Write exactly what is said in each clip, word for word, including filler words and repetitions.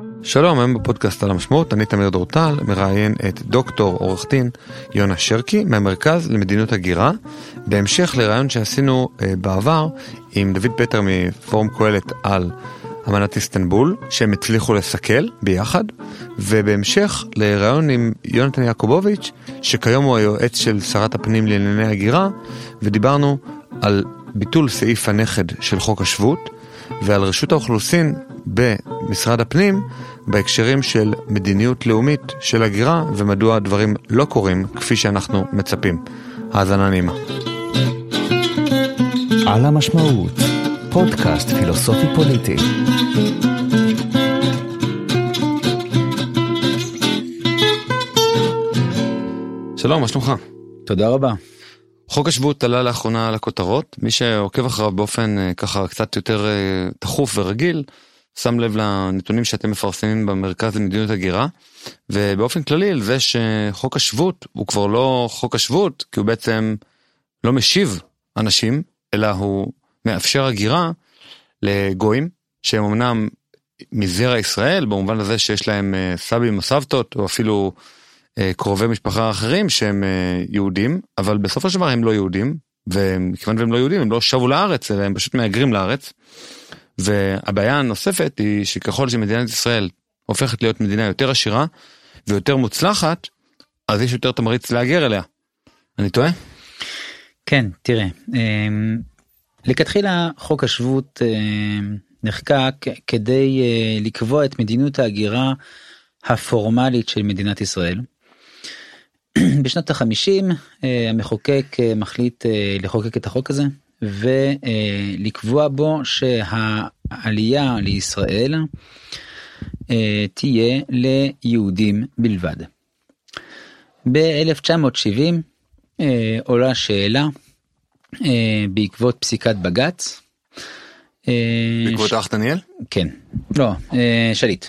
שלום, היום בפודקאסט על המשמעות, אני תמיר דורטל, מראיין את דוקטור עורך דין יונה שרקי מהמרכז למדיניות הגירה, בהמשך לראיון שעשינו אה, בעבר עם דוד פטר מפורום קהלת על אמנת איסטנבול, שהם הצליחו לסכל ביחד, ובהמשך לראיון עם יונתן יעקובוביץ', שכיום הוא היועץ של שרת הפנים לענייני הגירה, ודיברנו על ביטול סעיף הנכד של חוק השבות, ועל רשות האוכלוסין במשרד הפנים בהקשרים של מדיניות לאומית של הגירה ומדוע הדברים לא קורים כפי שאנחנו מצפים. האזנה נעימה. על המשמעות, פודקאסט פילוסופי פוליטי. שלום, מה שלומך? תודה רבה. חוק השבות עלה לאחרונה לכותרות, מי שעוקב אחריו באופן ככה קצת יותר תחוף ורגיל, שם לב לנתונים שאתם מפרסמים במרכז למדיניות הגירה, ובאופן כללי על זה שחוק השבות הוא כבר לא חוק השבות, כי הוא בעצם לא משיב אנשים, אלא הוא מאפשר הגירה לגויים, שהם אמנם מזרע ישראל, במובן הזה שיש להם סבים או סבתות, או אפילו קרובי משפחה אחרים שהם יהודים, אבל בסופו של דבר הם לא יהודים, וכיוון והם לא יהודים, הם לא שבו לארץ, אלא הם פשוט מהגרים לארץ. והבעיה הנוספת היא שככל שמדינת ישראל הופכת להיות מדינה יותר עשירה ויותר מוצלחת, אז יש יותר תמריץ להגר אליה. אני טועה? כן, תראה, לכתחילה חוק השבות נחקק כדי לקבוע את מדיניות ההגירה הפורמלית של מדינת ישראל. בשנות החמישים המחוקק מחליט לחוקק את החוק הזה ולקבוע בו שהעלייה לישראל תהיה ליהודים בלבד. ב-אלף תשע מאות שבעים עולה שאלה בעקבות פסיקת בג"ץ. בעקבות האח דניאל? כן, לא, שליט.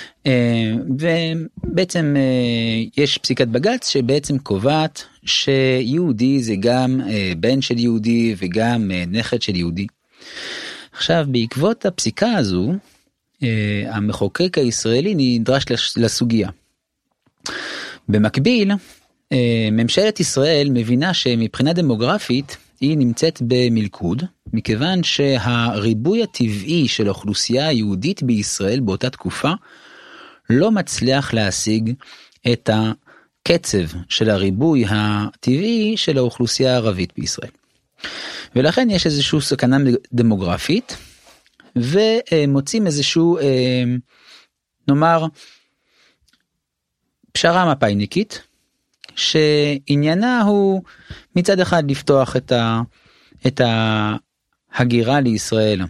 ובעצם יש פסיקת בג"ץ שבעצם קובעת שיהודי זה גם בן של יהודי וגם נכד של יהודי. עכשיו בעקבות הפסיקה הזו המחוקק הישראלי נדרש לסוגיה. במקביל ממשלת ישראל מבינה שמבחינה דמוגרפית היא נמצאת במלכוד, מכיוון שהריבוי הטבעי של האוכלוסייה היהודית בישראל באותה תקופה לא מצליח להשיג את הקצב של הריבוי הטבעי של האוכלוסייה הערבית בישראל. ולכן יש איזושהי סכנה דמוגרפית, ומוצאים איזשהו, נאמר, פשרה מפאיניקית, שעניינה הוא מצד אחד לפתוח את, ה, את ההגירה לישראל,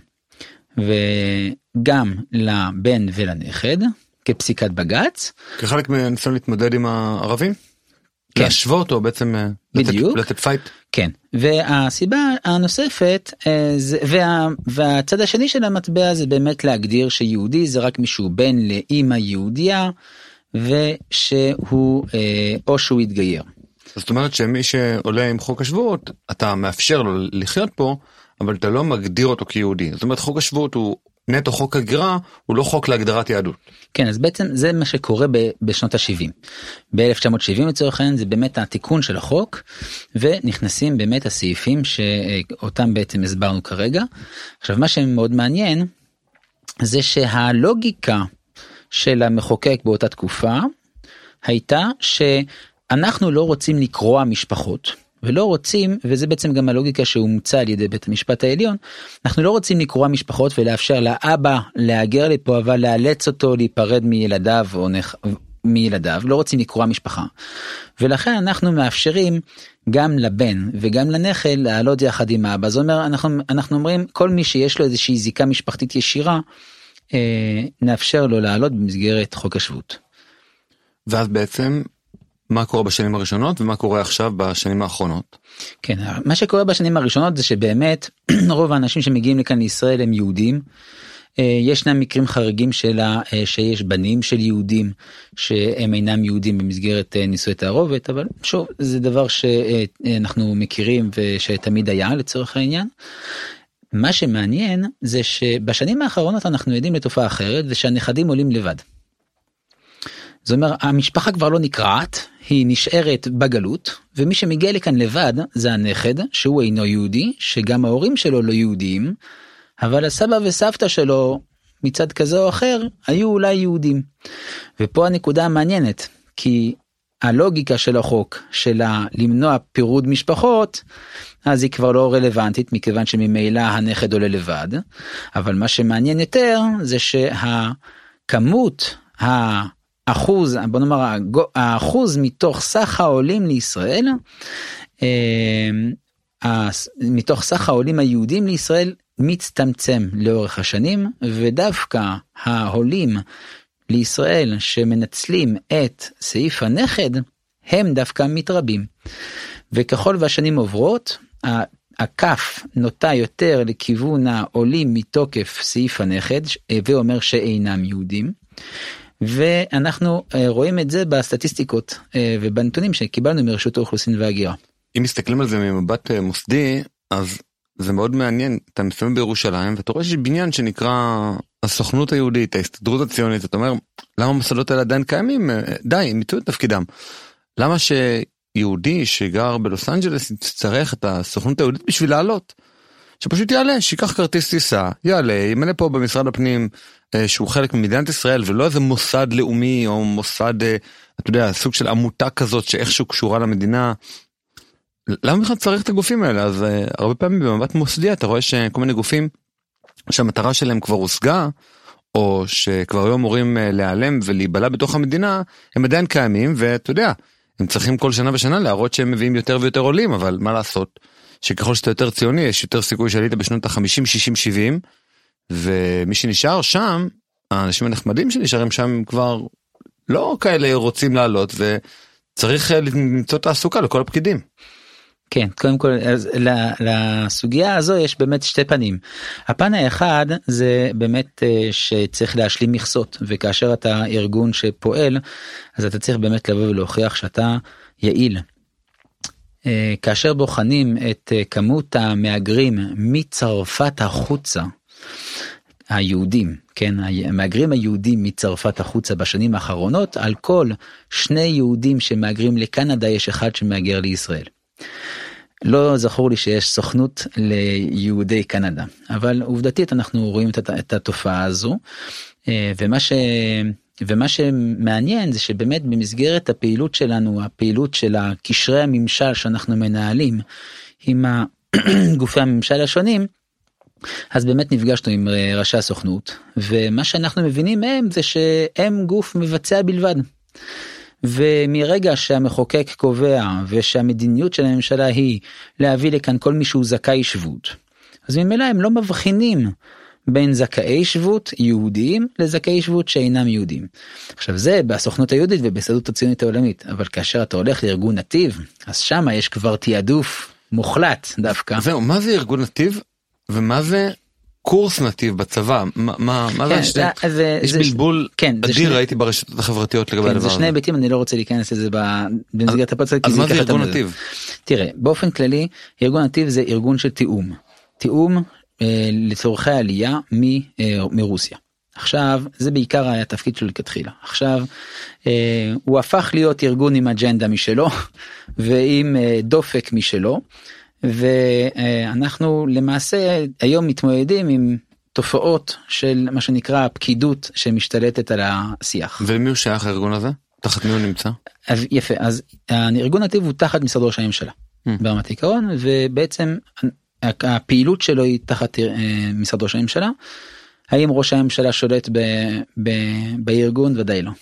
וגם לבן ולנכד, כפסיקת בג"ץ. כחלק מנסים להתמודד עם הערבים? כן. להשוות או בעצם בדיוק. לתת פייט? כן. והסיבה הנוספת, וה, והצד השני של המטבע זה באמת להגדיר שיהודי זה רק מישהו בן לאמא יהודיה, ושהוא, או שהוא יתגייר. זאת אומרת שמי שעולה עם חוק השבות, אתה מאפשר לו לחיות פה, אבל אתה לא מגדיר אותו כיהודי. זאת אומרת, חוק השבות הוא נטו חוק הגירה, הוא לא חוק להגדרת יהדות. כן, אז בעצם זה מה שקורה בשנות ה-שבעים. ב-אלף תשע מאות שבעים לצורך העניין זה באמת התיקון של החוק, ונכנסים באמת הסעיפים שאותם בעצם הסברנו כרגע. עכשיו, מה שמאוד מעניין, זה שהלוגיקה של המחוקק באותה תקופה, הייתה שאנחנו לא רוצים לקרוע משפחות, ולא רוצים, וזה בעצם גם הלוגיקה שהומצא על ידי בית המשפט העליון, אנחנו לא רוצים לקרוע משפחות ולאפשר לאבא להגר לפה, אבל לאלץ אותו להיפרד מילדיו או נח... מילדיו, לא רוצים לקרוע משפחה. ולכן אנחנו מאפשרים גם לבן וגם לנכד לעלות יחד עם האבא. זאת אומרת, אנחנו, אנחנו אומרים, כל מי שיש לו איזושהי זיקה משפחתית ישירה, אה, נאפשר לו לעלות במסגרת חוק השבות. ואז בעצם מה קורה בשנים הראשונות ומה קורה עכשיו בשנים האחרונות? כן, מה שקורה בשנים הראשונות זה שבאמת רוב האנשים שמגיעים לכאן לישראל הם יהודים. ישנם מקרים חריגים שלה שיש בנים של יהודים שהם אינם יהודים במסגרת נישואי תערובת, אבל שוב זה דבר שאנחנו מכירים ושתמיד היה לצורך העניין. מה שמעניין זה שבשנים האחרונות אנחנו יודעים לתופעה אחרת, זה שהנכדים עולים לבד. זאת אומרת, המשפחה כבר לא נקרעת, היא נשארת בגלות, ומי שמגיע לכאן לבד זה הנכד, שהוא אינו יהודי, שגם ההורים שלו לא יהודיים, אבל הסבא וסבתא שלו, מצד כזה או אחר, היו אולי יהודים. ופה הנקודה המעניינת, כי הלוגיקה של החוק, של למנוע פירוד משפחות, אז היא כבר לא רלוונטית, מכיוון שממילא הנכד עולה לבד, אבל מה שמעניין יותר, זה שהכמות, האחוז, בוא נאמר, האחוז מתוך סך העולים לישראל, מתוך סך העולים היהודים לישראל, מצטמצם לאורך השנים, ודווקא העולים לישראל שמנצלים את סעיף הנכד, הם דווקא מתרבים. וככל והשנים עוברות, הכף נוטה יותר לכיוון העולים מתוקף סעיף הנכד, ואומר שאינם יהודים, ואנחנו רואים את זה בסטטיסטיקות ובנתונים שקיבלנו מרשות האוכלוסין וההגירה. אם מסתכלים על זה ממבט מוסדי, אז זה מאוד מעניין, אתה מסתובב בירושלים, ואתה רואה שיש בניין שנקרא הסוכנות היהודית, ההסתדרות הציונית, אתה אומר, למה המוסדות האלה עדיין קיימים? די, הם מיצו את תפקידם. למה שיהודי שגר בלוס אנג'לס יצטרך את הסוכנות היהודית בשביל לעלות? שפשוט יעלה, שיקח כרטיס טיסה, יעלה, ימלא פה במשרד הפנים, שהוא חלק ממדינת ישראל, ולא איזה מוסד לאומי, או מוסד, אתה יודע, סוג של עמותה כזאת, שאיכשהו קשורה למדינה. למה בכלל צריך את הגופים האלה? אז uh, הרבה פעמים במבט מוסדי אתה רואה שכל מיני גופים שהמטרה שלהם כבר הושגה, או שכבר היו אמורים uh, להיעלם ולהיבלה בתוך המדינה, הם עדיין קיימים, ואתה יודע, הם צריכים כל שנה ושנה להראות שהם מביאים יותר ויותר עולים, אבל מה לעשות? שככל שאתה יותר ציוני, יש יותר סיכוי שעלית בשנות ה-חמישים, שישים, שבעים, ומי שנשאר שם, האנשים הנחמדים שנשארים שם כבר לא כאלה רוצים לעלות, וצריך למצוא תעסוקה לכל הפקידים. כן, קודם כל, אז לסוגיה הזו יש באמת שתי פנים. הפן האחד זה באמת שצריך להשלים מכסות, וכאשר אתה ארגון שפועל, אז אתה צריך באמת לבוא ולהוכיח שאתה יעיל. כאשר בוחנים את כמות המאגרים מצרפת החוצה, היהודים, כן, המאגרים היהודים מצרפת החוצה בשנים האחרונות, על כל שני יהודים שמאגרים לקנדה יש אחד שמאגר לישראל. לא זכור לי שיש סוכנות ליהודי קנדה, אבל עובדתית אנחנו רואים את התופעה הזו, ומה ש... ומה שמעניין זה שבאמת במסגרת הפעילות שלנו, הפעילות של הקשרי הממשל שאנחנו מנהלים עם גופי הממשל השונים, אז באמת נפגשנו עם ראשי הסוכנות, ומה שאנחנו מבינים מהם זה שהם גוף מבצע בלבד. ומרגע שהמחוקק קובע ושהמדיניות של הממשלה היא להביא לכאן כל מי שהוא זכאי שבות, אז ממילא הם לא מבחינים בין זכאי שבות יהודיים לזכאי שבות שאינם יהודים. עכשיו זה בסוכנות היהודית ובהסתדרות הציונית העולמית, אבל כאשר אתה הולך לארגון נתיב, אז שם יש כבר תיעדוף מוחלט דווקא. זהו, מה זה ארגון נתיב ומה זה קורס נתיב בצבא? מה, מה, מה כן, זה? זה, זה, יש זה, בלבול כן, אדיר, שני, ראיתי ברשתות החברתיות לגבי כן, הדבר הזה. זה שני היבטים, אני לא רוצה להיכנס לזה במסגרת הפודקאסט. אז מה זה ארגון נתיב? תראה, באופן כללי, ארגון נתיב זה ארגון של תיאום. תיאום אה, לצורכי העלייה מ, אה, מרוסיה. עכשיו, זה בעיקר היה התפקיד שלו לכתחילה. עכשיו, אה, הוא הפך להיות ארגון עם אג'נדה משלו, ועם אה, דופק משלו, ואנחנו למעשה היום מתמודדים עם תופעות של מה שנקרא הפקידות שמשתלטת על השיח. ולמי הוא שייך הארגון הזה? תחת מי הוא נמצא? אז יפה, אז הארגון נתיב הוא תחת משרד ראש הממשלה, mm. ברמת העיקרון, ובעצם הפעילות שלו היא תחת משרד ראש הממשלה. האם ראש הממשלה שולט ב, ב, בארגון? ודאי לא.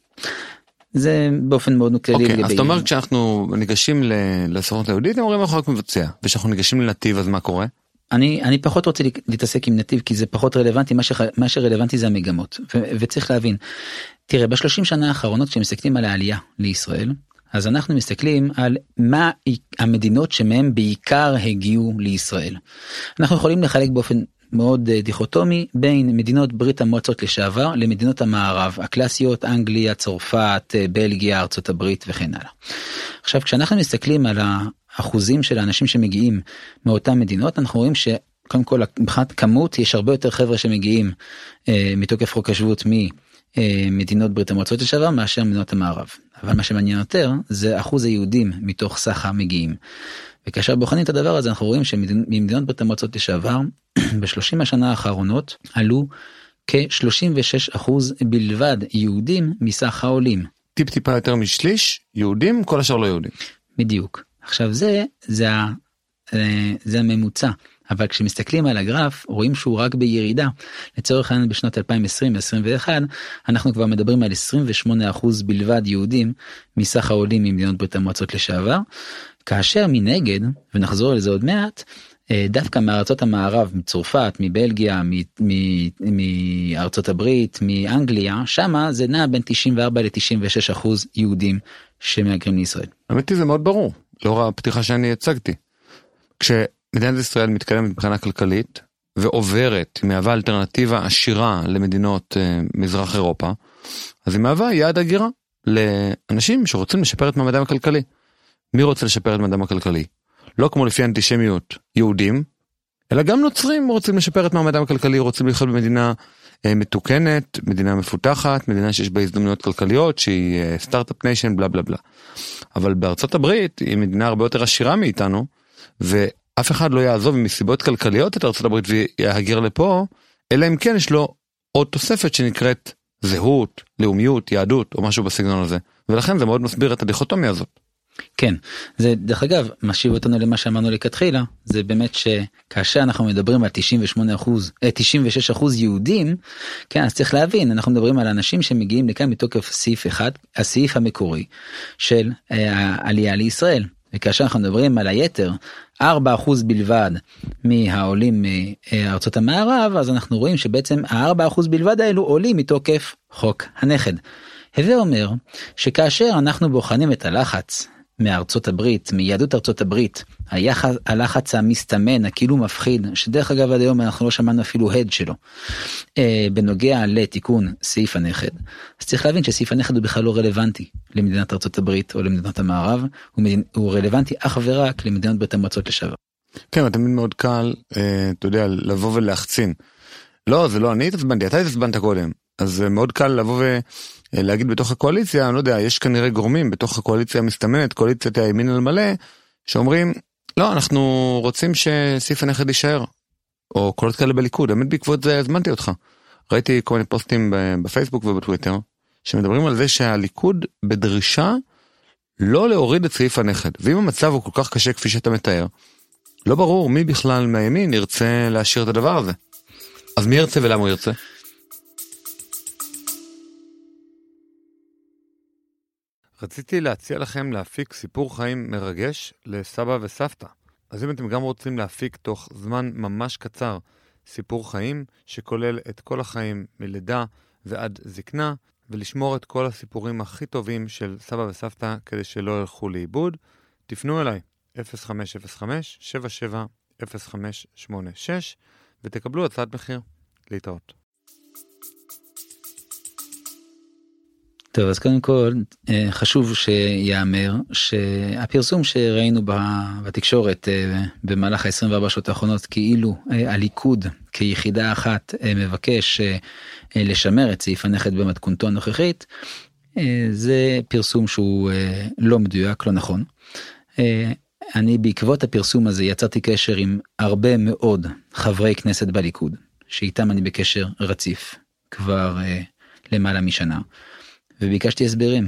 זה באופן מאוד כללי. אוקיי, אז אתה אומר כשאנחנו ניגשים לסוכנות היהודית, הם אומרים אנחנו רק מבצע, וכשאנחנו ניגשים לנתיב, אז מה קורה? אני, אני פחות רוצה להתעסק עם נתיב, כי זה פחות רלוונטי, מה, ש, מה שרלוונטי זה המגמות, ו, וצריך להבין. תראה, בשלושים שנה האחרונות, כשמסתכלים על העלייה לישראל, אז אנחנו מסתכלים על מה המדינות שמהם בעיקר הגיעו לישראל. אנחנו יכולים לחלק באופן מאוד דיכוטומי בין מדינות ברית המועצות לשעבר למדינות המערב, הקלאסיות, אנגליה, צרפת, בלגיה, ארצות הברית וכן הלאה. עכשיו, כשאנחנו מסתכלים על האחוזים של האנשים שמגיעים מאותן מדינות, אנחנו רואים ש קודם כל, מבחינת כמות, יש הרבה יותר חבר'ה שמגיעים אה, מתוקף חוק השבות ממדינות ברית המועצות לשעבר, מאשר מדינות המערב. אבל מה שמעניין יותר, זה אחוז היהודים מתוך סך המגיעים. וכאשר בוחנים את הדבר הזה, אנחנו רואים שממדינות ברית המועצות לשעבר, ב-שלושים השנה האחרונות, עלו כ-שלושים ושש אחוז בלבד יהודים מסך העולים. טיפ טיפה יותר משליש, יהודים, כל השאר לא יהודים. בדיוק. עכשיו זה, זה, זה הממוצע. אבל כשמסתכלים על הגרף, רואים שהוא רק בירידה. לצורך העניין בשנות אלפיים עשרים עשרים ואחת, אנחנו כבר מדברים על עשרים ושמונה אחוז בלבד יהודים מסך העולים ממדינות ברית המועצות לשעבר, כאשר מנגד, ונחזור לזה עוד מעט, דווקא מארצות המערב, מצרפת, מבלגיה, מארצות הברית, מאנגליה, שמה זה נע בין תשעים וארבע ל-תשעים ושש אחוז יהודים שמהגרים לישראל. האמת היא זה מאוד ברור, לאור הפתיחה שאני הצגתי. כשמדינת ישראל מתקדמת מבחינה כלכלית, ועוברת, מהווה אלטרנטיבה עשירה למדינות מזרח אירופה, אז היא מהווה יעד הגירה לאנשים שרוצים לשפר את מעמדם הכלכלי. מי רוצה לשפר את מעמדם הכלכלי? לא כמו לפי אנטישמיות יהודים, אלא גם נוצרים רוצים לשפר את מעמדם הכלכלי, רוצים לחיות במדינה אה, מתוקנת, מדינה מפותחת, מדינה שיש בה הזדמנויות כלכליות, שהיא אה, סטארט-אפ ניישן, בלה בלה בלה. אבל בארצות הברית היא מדינה הרבה יותר עשירה מאיתנו, ואף אחד לא יעזוב מסיבות כלכליות את ארצות הברית ויהגר לפה, אלא אם כן יש לו עוד תוספת שנקראת זהות, לאומיות, יהדות, או משהו בסגנון הזה. ולכן זה מאוד מסביר את הדיכוטומיה הזאת. כן, זה דרך אגב משיב אותנו למה שאמרנו לכתחילה, זה באמת שכאשר אנחנו מדברים על תשעים ושמונה אחוז, תשעים ושש אחוז יהודים, כן, אז צריך להבין, אנחנו מדברים על אנשים שמגיעים לכאן מתוקף סעיף אחד, הסעיף המקורי של העלייה לישראל, וכאשר אנחנו מדברים על היתר, ארבעה אחוז בלבד מהעולים מארצות המערב, אז אנחנו רואים שבעצם ה-ארבעה אחוז בלבד האלו עולים מתוקף חוק הנכד. הווה אומר שכאשר אנחנו בוחנים את הלחץ מארצות הברית, מיהדות ארצות הברית, היחס, הלחץ המסתמן, הכאילו מפחיד, שדרך אגב עד היום אנחנו לא שמענו אפילו הד שלו, אה, בנוגע לתיקון סעיף הנכד, אז צריך להבין שסעיף הנכד הוא בכלל לא רלוונטי למדינת ארצות הברית או למדינת המערב, הוא, מדינ... הוא רלוונטי אך ורק למדינת ברית המועצות לשעבר. כן, תמיד מאוד קל, אה, אתה יודע, לבוא ולהחצין. לא, זה לא אני התעצבנתי, אתה התעצבנת קודם, אז מאוד קל לבוא ו... להגיד בתוך הקואליציה, אני לא יודע, יש כנראה גורמים בתוך הקואליציה המסתמנת, קואליציית הימין על מלא, שאומרים, לא, אנחנו רוצים שסעיף הנכד יישאר, או קולות כאלה בליכוד, באמת בעקבות זה הזמנתי אותך. ראיתי כל מיני פוסטים בפייסבוק ובטוויטר, שמדברים על זה שהליכוד בדרישה לא להוריד את סעיף הנכד, ואם המצב הוא כל כך קשה כפי שאתה מתאר, לא ברור מי בכלל מהימין ירצה להשאיר את הדבר הזה. אז מי ירצה ולמה הוא ירצה? רציתי להציע לכם להפיק סיפור חיים מרגש לסבא וסבתא. אז אם אתם גם רוצים להפיק תוך זמן ממש קצר סיפור חיים שכולל את כל החיים מלידה ועד זקנה, ולשמור את כל הסיפורים הכי טובים של סבא וסבתא כדי שלא ילכו לאיבוד, תפנו אליי אפס חמש אפס חמש שבע שבע אפס חמש שמונה שש ותקבלו הצעת מחיר. להתראות. טוב, אז קודם כל חשוב שיאמר שהפרסום שראינו בתקשורת במהלך ה-עשרים וארבע שעות האחרונות, כאילו הליכוד כיחידה אחת מבקש לשמר את סעיף הנכד במתכונתו הנוכחית, זה פרסום שהוא לא מדויק, לא נכון. אני בעקבות הפרסום הזה יצרתי קשר עם הרבה מאוד חברי כנסת בליכוד, שאיתם אני בקשר רציף כבר למעלה משנה. וביקשתי הסברים,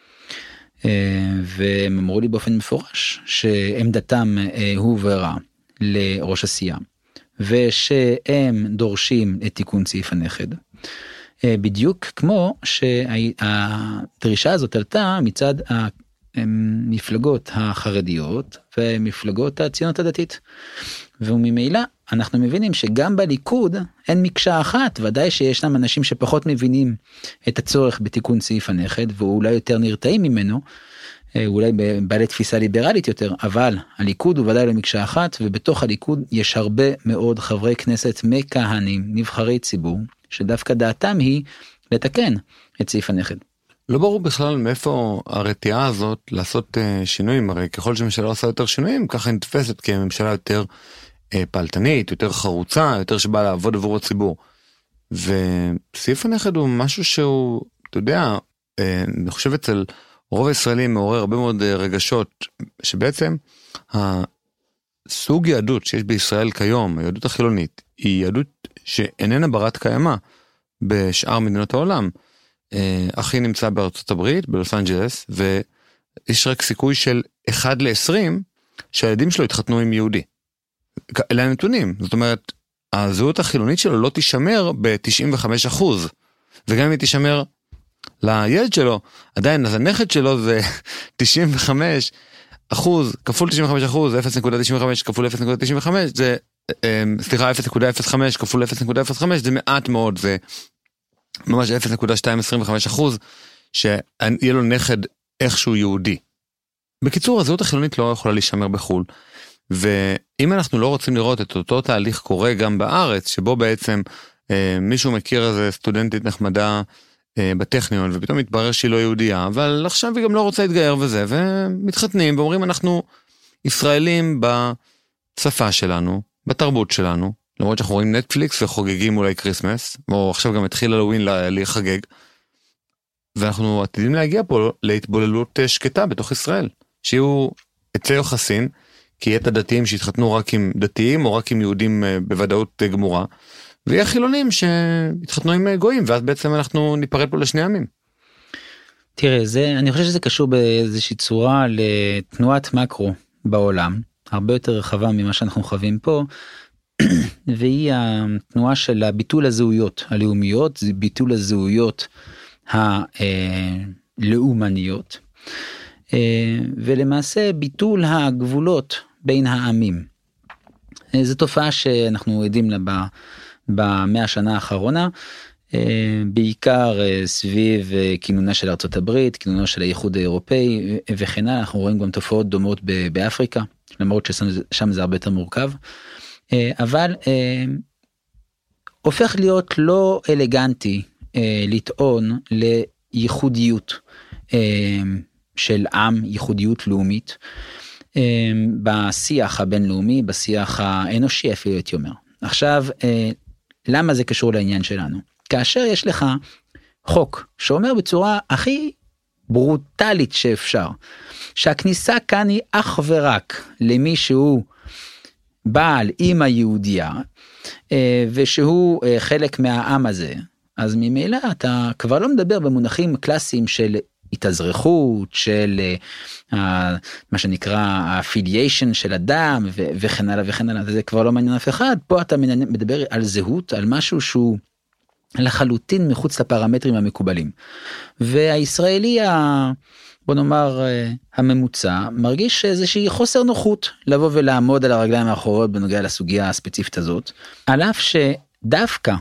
והם אמרו לי באופן מפורש שעמדתם הובהרה לראש הסיעה, ושהם דורשים את תיקון סעיף הנכד, בדיוק כמו שהדרישה הזאת עלתה מצד המפלגות החרדיות ומפלגות הציונות הדתית, וממילא אנחנו מבינים שגם בליכוד אין מקשה אחת, ודאי שישנם אנשים שפחות מבינים את הצורך בתיקון סעיף הנכד, ואולי יותר נרתעים ממנו, אולי בעלי תפיסה ליברלית יותר, אבל הליכוד הוא ודאי לא מקשה אחת, ובתוך הליכוד יש הרבה מאוד חברי כנסת מכהנים, נבחרי ציבור, שדווקא דעתם היא לתקן את סעיף הנכד. לא ברור בכלל מאיפה הרתיעה הזאת לעשות שינויים, הרי ככל שממשלה עושה יותר שינויים, ככה נתפסת כממשלה יותר פעלתנית, יותר חרוצה, יותר שבאה לעבוד עבור הציבור. וסעיף הנכד הוא משהו שהוא, אתה יודע, אני חושב אצל רוב הישראלים מעורר הרבה מאוד רגשות, שבעצם הסוג יהדות שיש בישראל כיום, היהדות החילונית, היא יהדות שאיננה ברת קיימה בשאר מדינות העולם. אחי נמצא בארצות הברית, בלוס אנג'לס, ויש רק סיכוי של אחד לעשרים שהילדים שלו התחתנו עם יהודי. אלה הנתונים, זאת אומרת, הזהות החילונית שלו לא תישמר ב-תשעים וחמישה אחוז, וגם אם היא תישמר לילד שלו, עדיין, אז הנכד שלו זה תשעים וחמישה אחוז, כפול תשעים וחמישה אחוז, אפס נקודה תשעים וחמש כפול אפס נקודה תשעים וחמש, זה, סליחה, אפס נקודה אפס חמש כפול אפס נקודה אפס חמש, זה מעט מאוד, זה ממש אפס נקודה מאתיים עשרים וחמש אחוז, שיהיה לו נכד איכשהו יהודי. בקיצור, הזהות החילונית לא יכולה להישמר בחול, ואם אנחנו לא רוצים לראות את אותו תהליך קורה גם בארץ, שבו בעצם אה, מישהו מכיר איזה סטודנטית נחמדה אה, בטכניון, ופתאום מתברר שהיא לא יהודייה, אבל עכשיו היא גם לא רוצה להתגייר וזה, ומתחתנים ואומרים אנחנו ישראלים בשפה שלנו, בתרבות שלנו, למרות שאנחנו רואים נטפליקס וחוגגים אולי קריסמס, או עכשיו גם התחיל הלווין לחגג, ואנחנו עתידים להגיע פה להתבוללות שקטה בתוך ישראל, שיהיו אצל יוחסין, כי יהיה את הדתיים שהתחתנו רק עם דתיים, או רק עם יהודים בוודאות גמורה, ויהיה חילונים שהתחתנו עם גויים, ואז בעצם אנחנו ניפרד פה לשני עמים. תראה, זה, אני חושב שזה קשור באיזושהי צורה לתנועת מקרו בעולם, הרבה יותר רחבה ממה שאנחנו חווים פה, והיא התנועה של הביטול הזהויות הלאומיות, זה ביטול הזהויות הלאומניות, ולמעשה ביטול הגבולות בין העמים. זו תופעה שאנחנו עדים לה במאה השנה האחרונה, בעיקר סביב כינונה של ארצות הברית, כינונה של האיחוד האירופאי וכן הלאה. אנחנו רואים גם תופעות דומות באפריקה, למרות ששם זה הרבה יותר מורכב, אבל הופך להיות לא אלגנטי לטעון לייחודיות של עם, ייחודיות לאומית, בשיח הבינלאומי, בשיח האנושי אפילו הייתי אומר. עכשיו, למה זה קשור לעניין שלנו? כאשר יש לך חוק שאומר בצורה הכי ברוטלית שאפשר, שהכניסה כאן היא אך ורק למי שהוא בעל אמא יהודייה, ושהוא חלק מהעם הזה, אז ממילא אתה כבר לא מדבר במונחים קלאסיים של התאזרחות, של uh, מה שנקרא האפיליאשן של אדם ו- וכן הלאה וכן הלאה, זה כבר לא מעניין אף אחד. פה אתה מדבר על זהות, על משהו שהוא לחלוטין מחוץ לפרמטרים המקובלים, והישראלי ה... בוא נאמר הממוצע מרגיש איזושהי חוסר נוחות לבוא ולעמוד על הרגליים האחוריות בנוגע לסוגיה הספציפית הזאת, על אף שדווקא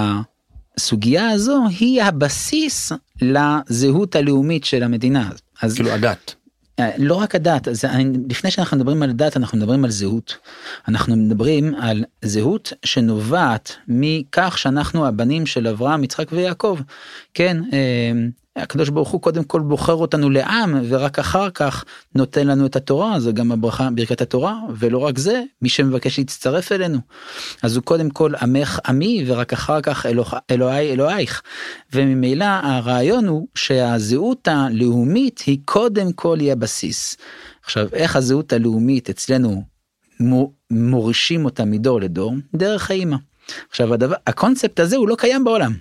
הסוגיה הזו היא הבסיס לזהות הלאומית של המדינה. אז כאילו הדת. לא רק הדת, אז לפני שאנחנו מדברים על דת, אנחנו מדברים על זהות. אנחנו מדברים על זהות שנובעת מכך שאנחנו הבנים של אברהם, יצחק ויעקב. כן, הקדוש ברוך הוא קודם כל בוחר אותנו לעם, ורק אחר כך נותן לנו את התורה, זה גם הברכה, ברכת התורה, ולא רק זה, מי שמבקש להצטרף אלינו. אז הוא קודם כל עמך עמי, ורק אחר כך אלוה, אלוהי אלוהיך. וממילא הרעיון הוא שהזהות הלאומית היא קודם כל היא הבסיס. עכשיו, איך הזהות הלאומית אצלנו מורישים אותה מדור לדור? דרך האמא. עכשיו, הדבר, הקונספט הזה הוא לא קיים בעולם.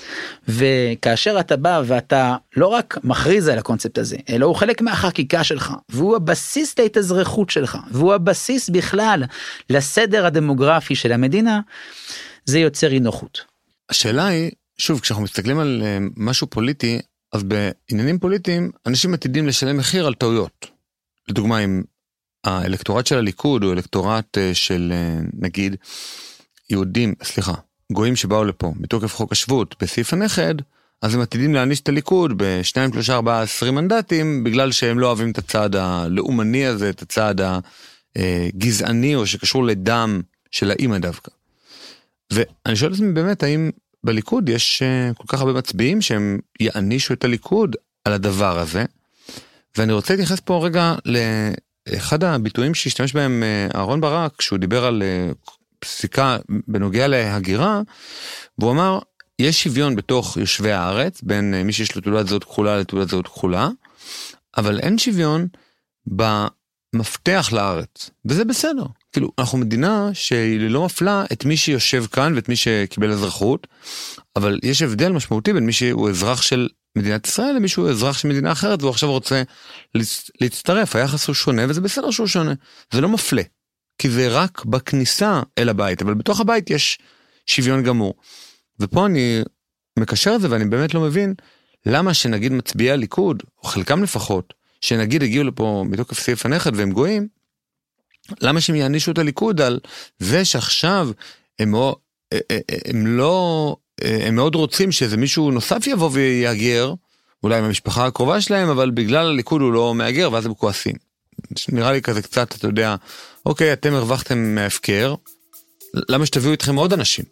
וכאשר אתה בא ואתה לא רק מכריז על הקונספט הזה, אלא הוא חלק מהחקיקה שלך, והוא הבסיס להתאזרחות שלך, והוא הבסיס בכלל לסדר הדמוגרפי של המדינה, זה יוצר אי נוחות. השאלה היא, שוב, כשאנחנו מסתכלים על משהו פוליטי, אז בעניינים פוליטיים, אנשים עתידים לשלם מחיר על טעויות. לדוגמה, אם האלקטורט של הליכוד, הוא אלקטורט של, נגיד, יהודים, סליחה, גויים שבאו לפה, מתוקף חוק השבות, בסעיף הנכד, אז הם עתידים להעניש את הליכוד בשניים, שלושה, ארבעה, עשרים מנדטים, בגלל שהם לא אוהבים את הצעד הלאומני הזה, את הצעד הגזעני, או שקשור לדם של האמא דווקא. ואני שואל לעצמי באמת, האם בליכוד יש כל כך הרבה מצביעים, שהם יענישו את הליכוד על הדבר הזה, ואני רוצה להתייחס פה רגע אחד הביטויים שהשתמש בהם אהרון ברק, כשהוא דיבר על פסיקה בנוגע להגירה, והוא אמר, יש שוויון בתוך יושבי הארץ, בין מי שיש לו תעודת זהות כחולה לתעודת זהות כחולה, אבל אין שוויון במפתח לארץ, וזה בסדר. כאילו, אנחנו מדינה שהיא לא מפלה את מי שיושב כאן ואת מי שקיבל אזרחות, אבל יש הבדל משמעותי בין מי שהוא אזרח של מדינת ישראל למי שהוא אזרח של מדינה אחרת, והוא עכשיו רוצה להצטרף, היחס הוא שונה, וזה בסדר שהוא שונה. זה לא מפלה, כי זה רק בכניסה אל הבית, אבל בתוך הבית יש שוויון גמור. ופה אני מקשר את זה, ואני באמת לא מבין למה שנגיד מצביעי הליכוד, או חלקם לפחות, שנגיד הגיעו לפה מתוקף סעיף הנכד והם גויים, למה שהם יענישו את הליכוד על זה שעכשיו הם, לא, הם, לא, הם מאוד רוצים שאיזה מישהו נוסף יבוא ויאגר, אולי עם המשפחה הקרובה שלהם, אבל בגלל הליכוד הוא לא מאגר, ואז הם כועסים. נראה לי כזה קצת, אתה יודע, אוקיי, אתם הרווחתם מהפקר, למה שתביאו איתכם עוד אנשים?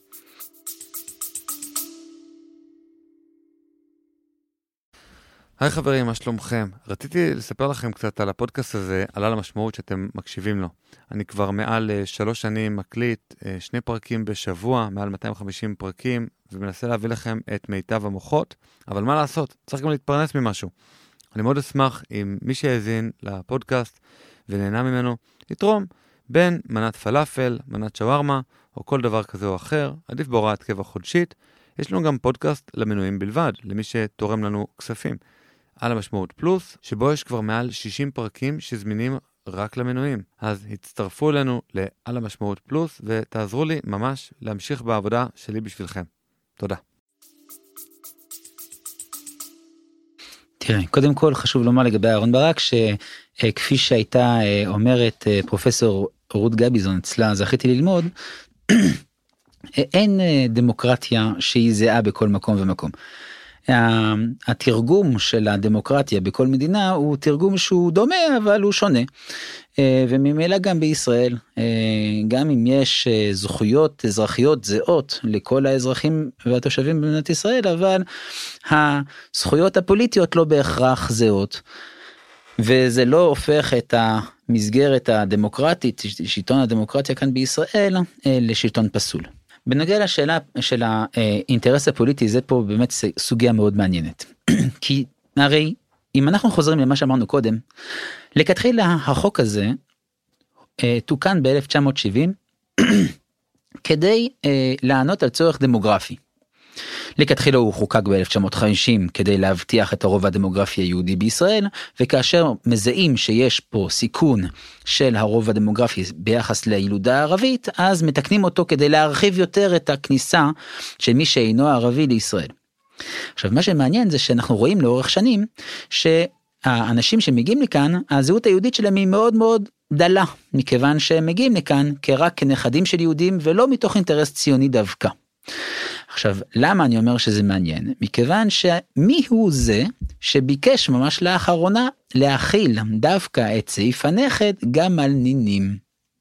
היי חברים, מה שלומכם? רציתי לספר לכם קצת על הפודקאסט הזה, על המשמעות שאתם מקשיבים לו. אני כבר מעל שלוש שנים מקליט, שני פרקים בשבוע, מעל מאתיים וחמישים פרקים, ומנסה להביא לכם את מיטב המוחות, אבל מה לעשות? צריך גם להתפרנס ממשהו. אני מאוד אשמח אם מי שיאזין לפודקאסט ונהנה ממנו, יתרום בין מנת פלאפל, מנת שווארמה, או כל דבר כזה או אחר, עדיף בהוראת קבע חודשית. יש לנו גם פודקאסט למנויים בלבד, למי שתורם לנו כספים. על המשמעות פלוס, שבו יש כבר מעל שישים פרקים שזמינים רק למנויים. אז הצטרפו אלינו לעל המשמעות פלוס, ותעזרו לי ממש להמשיך בעבודה שלי בשבילכם. תודה. תראה, קודם כל חשוב לומר לגבי אהרון ברק, שכפי שהייתה אומרת פרופסור רות גביזון אצלה, זכיתי ללמוד, אין דמוקרטיה שהיא זהה בכל מקום ומקום. התרגום של הדמוקרטיה בכל מדינה הוא תרגום שהוא דומה אבל הוא שונה, וממילא גם בישראל, גם אם יש זכויות אזרחיות זהות לכל האזרחים והתושבים במדינת ישראל, אבל הזכויות הפוליטיות לא בהכרח זהות, וזה לא הופך את המסגרת הדמוקרטית, שלטון הדמוקרטיה כאן בישראל, לשלטון פסול. בנוגע לשאלה של האינטרס הפוליטי, זה פה באמת סוגיה מאוד מעניינת. כי הרי אם אנחנו חוזרים למה שאמרנו קודם, לכתחילה החוק הזה תוקן ב-אלף תשע מאות שבעים כדי לענות על צורך דמוגרפי. לכתחילה הוא חוקק ב-אלף תשע מאות חמישים כדי להבטיח את הרוב הדמוגרפי היהודי בישראל, וכאשר מזהים שיש פה סיכון של הרוב הדמוגרפי ביחס לילודה הערבית, אז מתקנים אותו כדי להרחיב יותר את הכניסה של מי שאינו ערבי לישראל. עכשיו, מה שמעניין זה שאנחנו רואים לאורך שנים שהאנשים שמגיעים לכאן, הזהות היהודית שלהם היא מאוד מאוד דלה, מכיוון שהם מגיעים לכאן כרק כנכדים של יהודים ולא מתוך אינטרס ציוני דווקא. עכשיו, למה אני אומר שזה מעניין? מכיוון שמי הוא זה שביקש ממש לאחרונה להכיל דווקא את סעיף הנכד גם על נינים.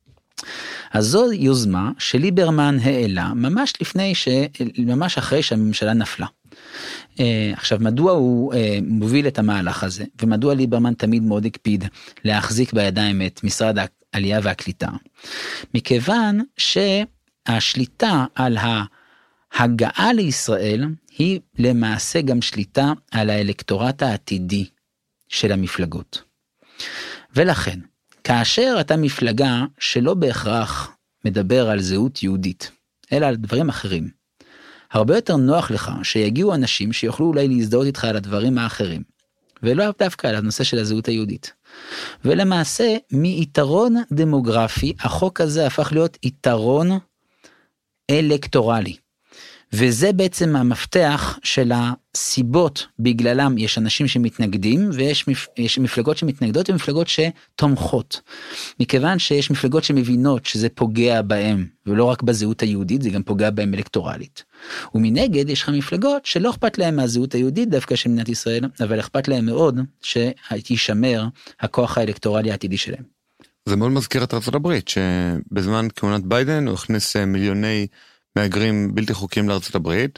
אז זו יוזמה שליברמן העלה ממש לפני, ש... ממש אחרי שהממשלה נפלה. עכשיו, מדוע הוא מוביל את המהלך הזה? ומדוע ליברמן תמיד מאוד הקפיד להחזיק בידיים את משרד העלייה והקליטה? מכיוון שהשליטה על ה... הגעה לישראל היא למעשה גם שליטה על האלקטורט העתידי של המפלגות. ולכן, כאשר אתה מפלגה שלא בהכרח מדבר על זהות יהודית, אלא על דברים אחרים, הרבה יותר נוח לך שיגיעו אנשים שיוכלו אולי להזדהות איתך על הדברים האחרים, ולא דווקא על הנושא של הזהות היהודית. ולמעשה, מיתרון דמוגרפי, החוק הזה הפך להיות יתרון אלקטורלי. וזה בעצם המפתח של הסיבות בגללם יש אנשים שמתנגדים, ויש מפ... יש מפלגות שמתנגדות ומפלגות שתומכות. מכיוון שיש מפלגות שמבינות שזה פוגע בהם, ולא רק בזהות היהודית, זה גם פוגע בהם אלקטורלית. ומנגד יש לך מפלגות שלא אכפת להם מהזהות היהודית דווקא של מדינת ישראל, אבל אכפת להם מאוד שישמר הכוח האלקטורלי העתידי שלהם. זה מאוד מזכיר את ארצות הברית, שבזמן כהונת ביידן הוא הכניס מיליוני מהגרים בלתי חוקיים לארצות הברית,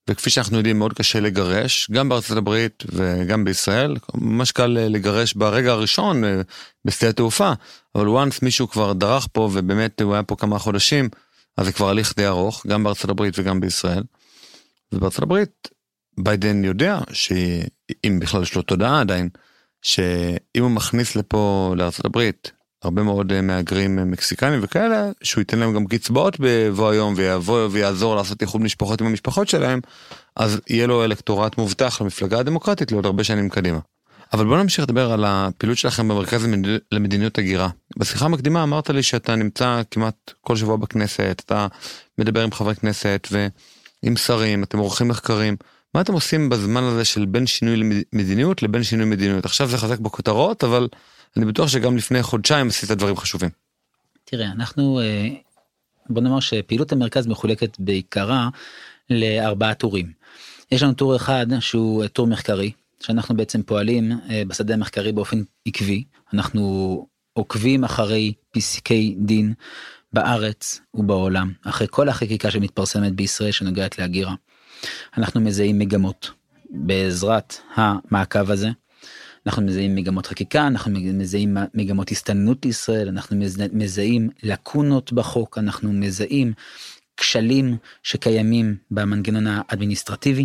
וכפי שאנחנו יודעים מאוד קשה לגרש, גם בארצות הברית וגם בישראל, ממש קל לגרש ברגע הראשון בשדה התעופה, אבל once מישהו כבר דרך פה ובאמת הוא היה פה כמה חודשים, אז זה כבר הליך די ארוך, גם בארצות הברית וגם בישראל. ובארצות הברית, ביידן יודע שאם בכלל יש לו תודעה עדיין, שאם הוא מכניס לפה לארצות הברית, הרבה מאוד מהגרים מקסיקנים וכאלה, שהוא ייתן להם גם קצבאות בבוא היום, ויבוא ויעזור לעשות איחוד משפחות עם המשפחות שלהם, אז יהיה לו אלקטורט מובטח למפלגה הדמוקרטית לעוד הרבה שנים קדימה. אבל בואו נמשיך לדבר על הפעילות שלכם במרכז למדיניות הגירה. בשיחה המקדימה אמרת לי שאתה נמצא כמעט כל שבוע בכנסת, אתה מדבר עם חברי כנסת ועם שרים, אתם עורכים מחקרים. מה אתם עושים בזמן הזה של בין שינוי למדיניות לבין שינוי מדיניות? עכשיו זה חזק בכותרות, אבל אני בטוח שגם לפני חודשיים עשית דברים חשובים. תראה, אנחנו, בוא נאמר שפעילות המרכז מחולקת בעיקרה לארבעה טורים. יש לנו טור אחד שהוא טור מחקרי, שאנחנו בעצם פועלים בשדה המחקרי באופן עקבי. אנחנו עוקבים אחרי פסקי דין בארץ ובעולם, אחרי כל החקיקה שמתפרסמת בישראל שנוגעת להגירה. אנחנו מזהים מגמות בעזרת המעקב הזה. אנחנו מזהים מגמות חקיקה, אנחנו מזהים מגמות הסתננות לישראל, אנחנו מזהים לקונות בחוק, אנחנו מזהים כשלים שקיימים במנגנון האדמיניסטרטיבי,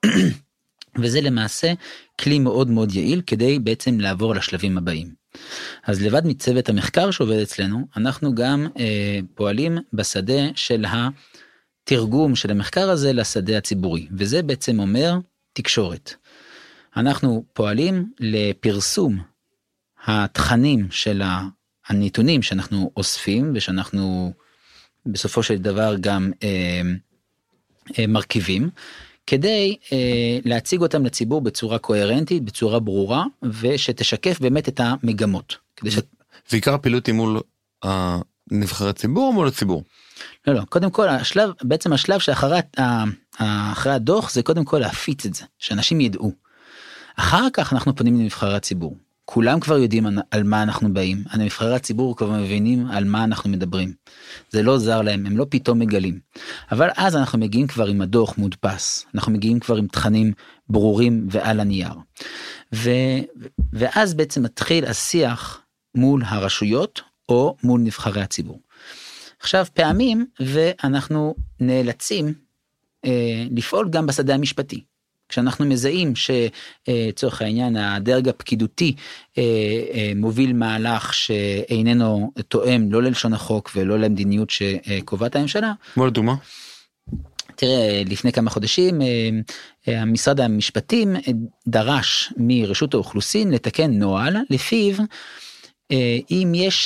וזה למעשה כלי מאוד מאוד יעיל כדי בעצם לעבור לשלבים הבאים. אז לבד מצוות המחקר שעובד אצלנו, אנחנו גם אה, פועלים בשדה של התרגום של המחקר הזה לשדה הציבורי, וזה בעצם אומר תקשורת. אנחנו פועלים לפרסום התכנים של הנתונים שאנחנו אוספים, ושאנחנו בסופו של דבר גם אה, אה, מרכיבים, כדי אה, להציג אותם לציבור בצורה קוהרנטית, בצורה ברורה, ושתשקף באמת את המגמות. כדי ש... ועיקר הפעילות היא מול נבחרי ציבור או מול הציבור? לא, לא. קודם כל, השלב, בעצם השלב שאחרי אחרי הדוח, זה קודם כל להפיץ את זה, שאנשים ידעו. אחר כך אנחנו פונים לנבחרי הציבור. כולם כבר יודעים על מה אנחנו באים. הנבחרי הציבור כבר מבינים על מה אנחנו מדברים. זה לא זר להם, הם לא פתאום מגלים. אבל אז אנחנו מגיעים כבר עם הדוח מודפס. אנחנו מגיעים כבר עם תכנים ברורים ועל הנייר. ו... ואז בעצם מתחיל השיח מול הרשויות או מול נבחרי הציבור. עכשיו פעמים ואנחנו נאלצים אה, לפעול גם בשדה המשפטי. כשאנחנו מזהים שצורך העניין הדרג הפקידותי מוביל מהלך שאיננו תואם לא ללשון החוק ולא למדיניות שקובעת הממשלה. כמו לדוגמה? תראה, לפני כמה חודשים המשרד המשפטים דרש מרשות האוכלוסין לתקן נוהל לפיו אם יש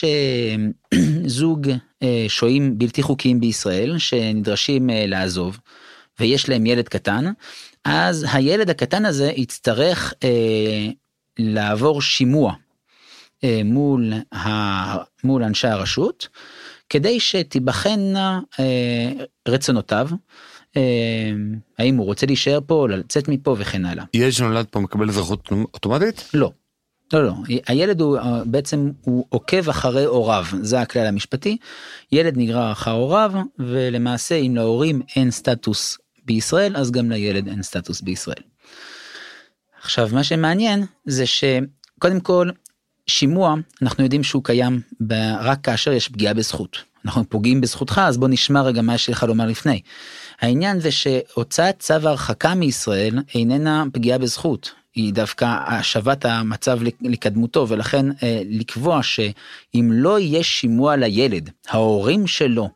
זוג שוהים בלתי חוקיים בישראל שנדרשים לעזוב ויש להם ילד קטן, אז הילד הקטן הזה יצטרך אה, לעבור שימוע אה, מול, ה, מול אנשי הרשות, כדי שתיבחנה אה, רצונותיו, אה, האם הוא רוצה להישאר פה, לצאת מפה וכן הלאה. ילד שנולד פה מקבל אזרחות אוטומטית? לא. לא, לא. הילד הוא בעצם הוא עוקב אחרי הוריו, זה הכלל המשפטי. ילד נגרר אחר הוריו, ולמעשה אם להורים אין סטטוס בישראל, אז גם לילד אין סטטוס בישראל. עכשיו, מה שמעניין זה שקודם כל, שימוע, אנחנו יודעים שהוא קיים רק כאשר יש פגיעה בזכות. אנחנו פוגעים בזכותך, אז בוא נשמע רגע מה יש לך לומר לפני. העניין זה שהוצאת צו הרחקה מישראל איננה פגיעה בזכות. היא דווקא השבת המצב לקדמותו, ולכן אה, לקבוע שאם לא יהיה שימוע לילד, ההורים שלו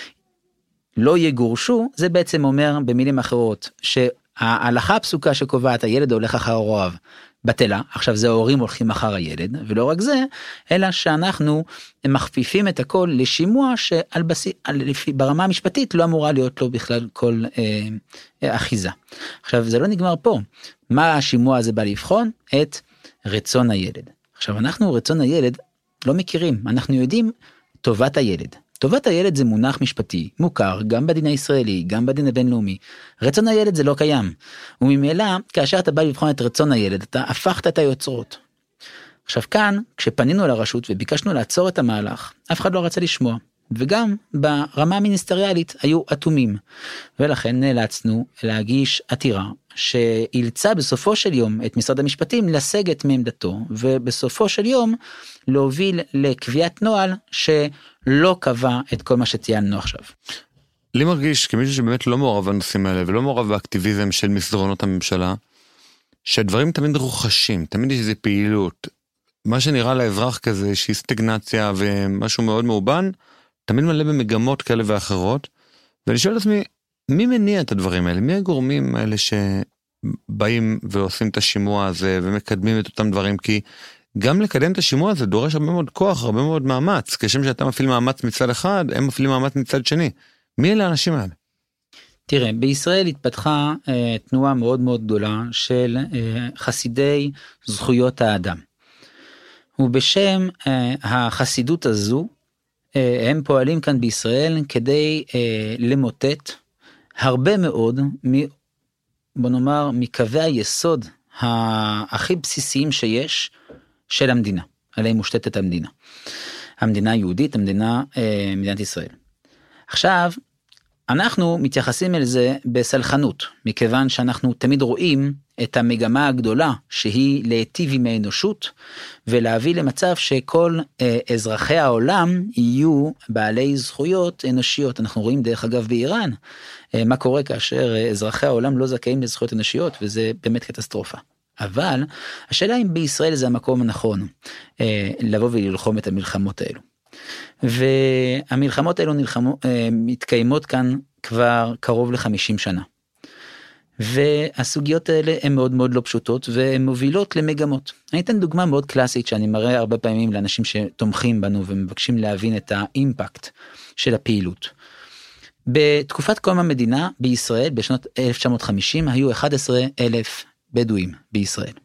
לא יגורשו, זה בעצם אומר במילים אחרות, שההלכה הפסוקה שקובעת הילד הולך אחר הוריו בטלה, עכשיו זה ההורים הולכים אחר הילד, ולא רק זה, אלא שאנחנו מכפיפים את הכל לשימוע שעל בסיס, ברמה המשפטית לא אמורה להיות לו בכלל כל אה, אה, אחיזה. עכשיו זה לא נגמר פה, מה השימוע הזה בא לבחון? את רצון הילד. עכשיו אנחנו רצון הילד לא מכירים, אנחנו יודעים טובת הילד. טובת הילד זה מונח משפטי, מוכר, גם בדין הישראלי, גם בדין הבינלאומי. רצון הילד זה לא קיים. וממילא, כאשר אתה בא לבחון את רצון הילד, אתה הפכת את היוצרות. עכשיו כאן, כשפנינו לרשות וביקשנו לעצור את המהלך, אף אחד לא רצה לשמוע. וגם ברמה המיניסטריאלית היו אטומים, ולכן נאלצנו להגיש עתירה שאילצה בסופו של יום את משרד המשפטים לסגת מעמדתו, ובסופו של יום להוביל לקביעת נוהל שלא קבע את כל מה שציינו עכשיו. לי מרגיש כמישהו שבאמת לא מעורב בנושאים האלה, ולא מעורב באקטיביזם של מסדרונות הממשלה, שהדברים תמיד רוחשים, תמיד יש איזו פעילות, מה שנראה לאזרח כזה, שהיא סטגנציה ומשהו מאוד מאובן, תמיד מלא במגמות כאלה ואחרות, ואני שואל את עצמי, מי מניע את הדברים האלה? מי הגורמים האלה שבאים ועושים את השימוע הזה, ומקדמים את אותם דברים? כי גם לקדם את השימוע הזה דורש הרבה מאוד כוח, הרבה מאוד מאמץ, כשם שאתה מפעיל מאמץ מצד אחד, הם מפעילים מאמץ מצד שני. מי אלה האנשים האלה? תראה, בישראל התפתחה אה, תנועה מאוד מאוד גדולה של אה, חסידי זכויות האדם. ובשם אה, החסידות הזו, אה, הם פועלים כאן בישראל כדי אה, למוטט הרבה מאוד, מ, בוא נאמר, מקווי היסוד הכי בסיסיים שיש של המדינה, עליהם מושתתת המדינה. המדינה היהודית, המדינה, אה, מדינת ישראל. עכשיו, אנחנו מתייחסים אל זה בסלחנות, מכיוון שאנחנו תמיד רואים את המגמה הגדולה שהיא להיטיב עם האנושות, ולהביא למצב שכל אה, אזרחי העולם יהיו בעלי זכויות אנושיות. אנחנו רואים דרך אגב באיראן, אה, מה קורה כאשר אה, אזרחי העולם לא זכאים לזכויות אנושיות, וזה באמת קטסטרופה. אבל השאלה אם בישראל זה המקום הנכון אה, לבוא וללחום את המלחמות האלו. והמלחמות האלו נלחמו, מתקיימות כאן כבר קרוב ל-חמישים שנה. והסוגיות האלה הן מאוד מאוד לא פשוטות, והן מובילות למגמות. אני אתן דוגמה מאוד קלאסית, שאני מראה הרבה פעמים לאנשים שתומכים בנו, ומבקשים להבין את האימפקט של הפעילות. בתקופת קום המדינה בישראל, בשנות אלף תשע מאות וחמישים, היו אחד עשר אלף בדואים בישראל.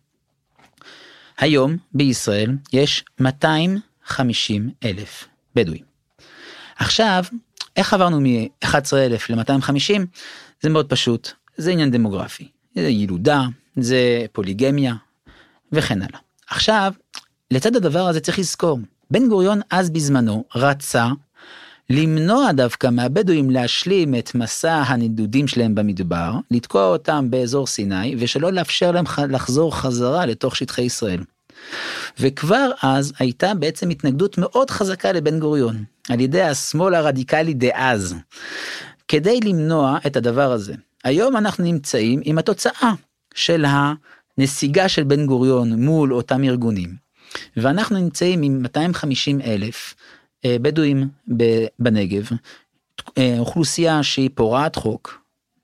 היום בישראל יש מאתיים וחמישים אלף בדואים. עכשיו, איך עברנו מ-אחד עשר אלף ל-מאתיים וחמישים? זה מאוד פשוט, זה עניין דמוגרפי, זה ילודה, זה פוליגמיה, וכן הלאה. עכשיו, לצד הדבר הזה צריך לזכור, בן גוריון אז בזמנו רצה למנוע דווקא מהבדואים להשלים את מסע הנדודים שלהם במדבר, לתקוע אותם באזור סיני, ושלא לאפשר להם לחזור חזרה לתוך שטחי ישראל. וכבר אז הייתה בעצם התנגדות מאוד חזקה לבן גוריון, על ידי השמאל הרדיקלי דאז, כדי למנוע את הדבר הזה. היום אנחנו נמצאים עם התוצאה של הנסיגה של בן גוריון מול אותם ארגונים, ואנחנו נמצאים עם מאתיים וחמישים אלף בדואים בנגב, אוכלוסייה שהיא פורעת חוק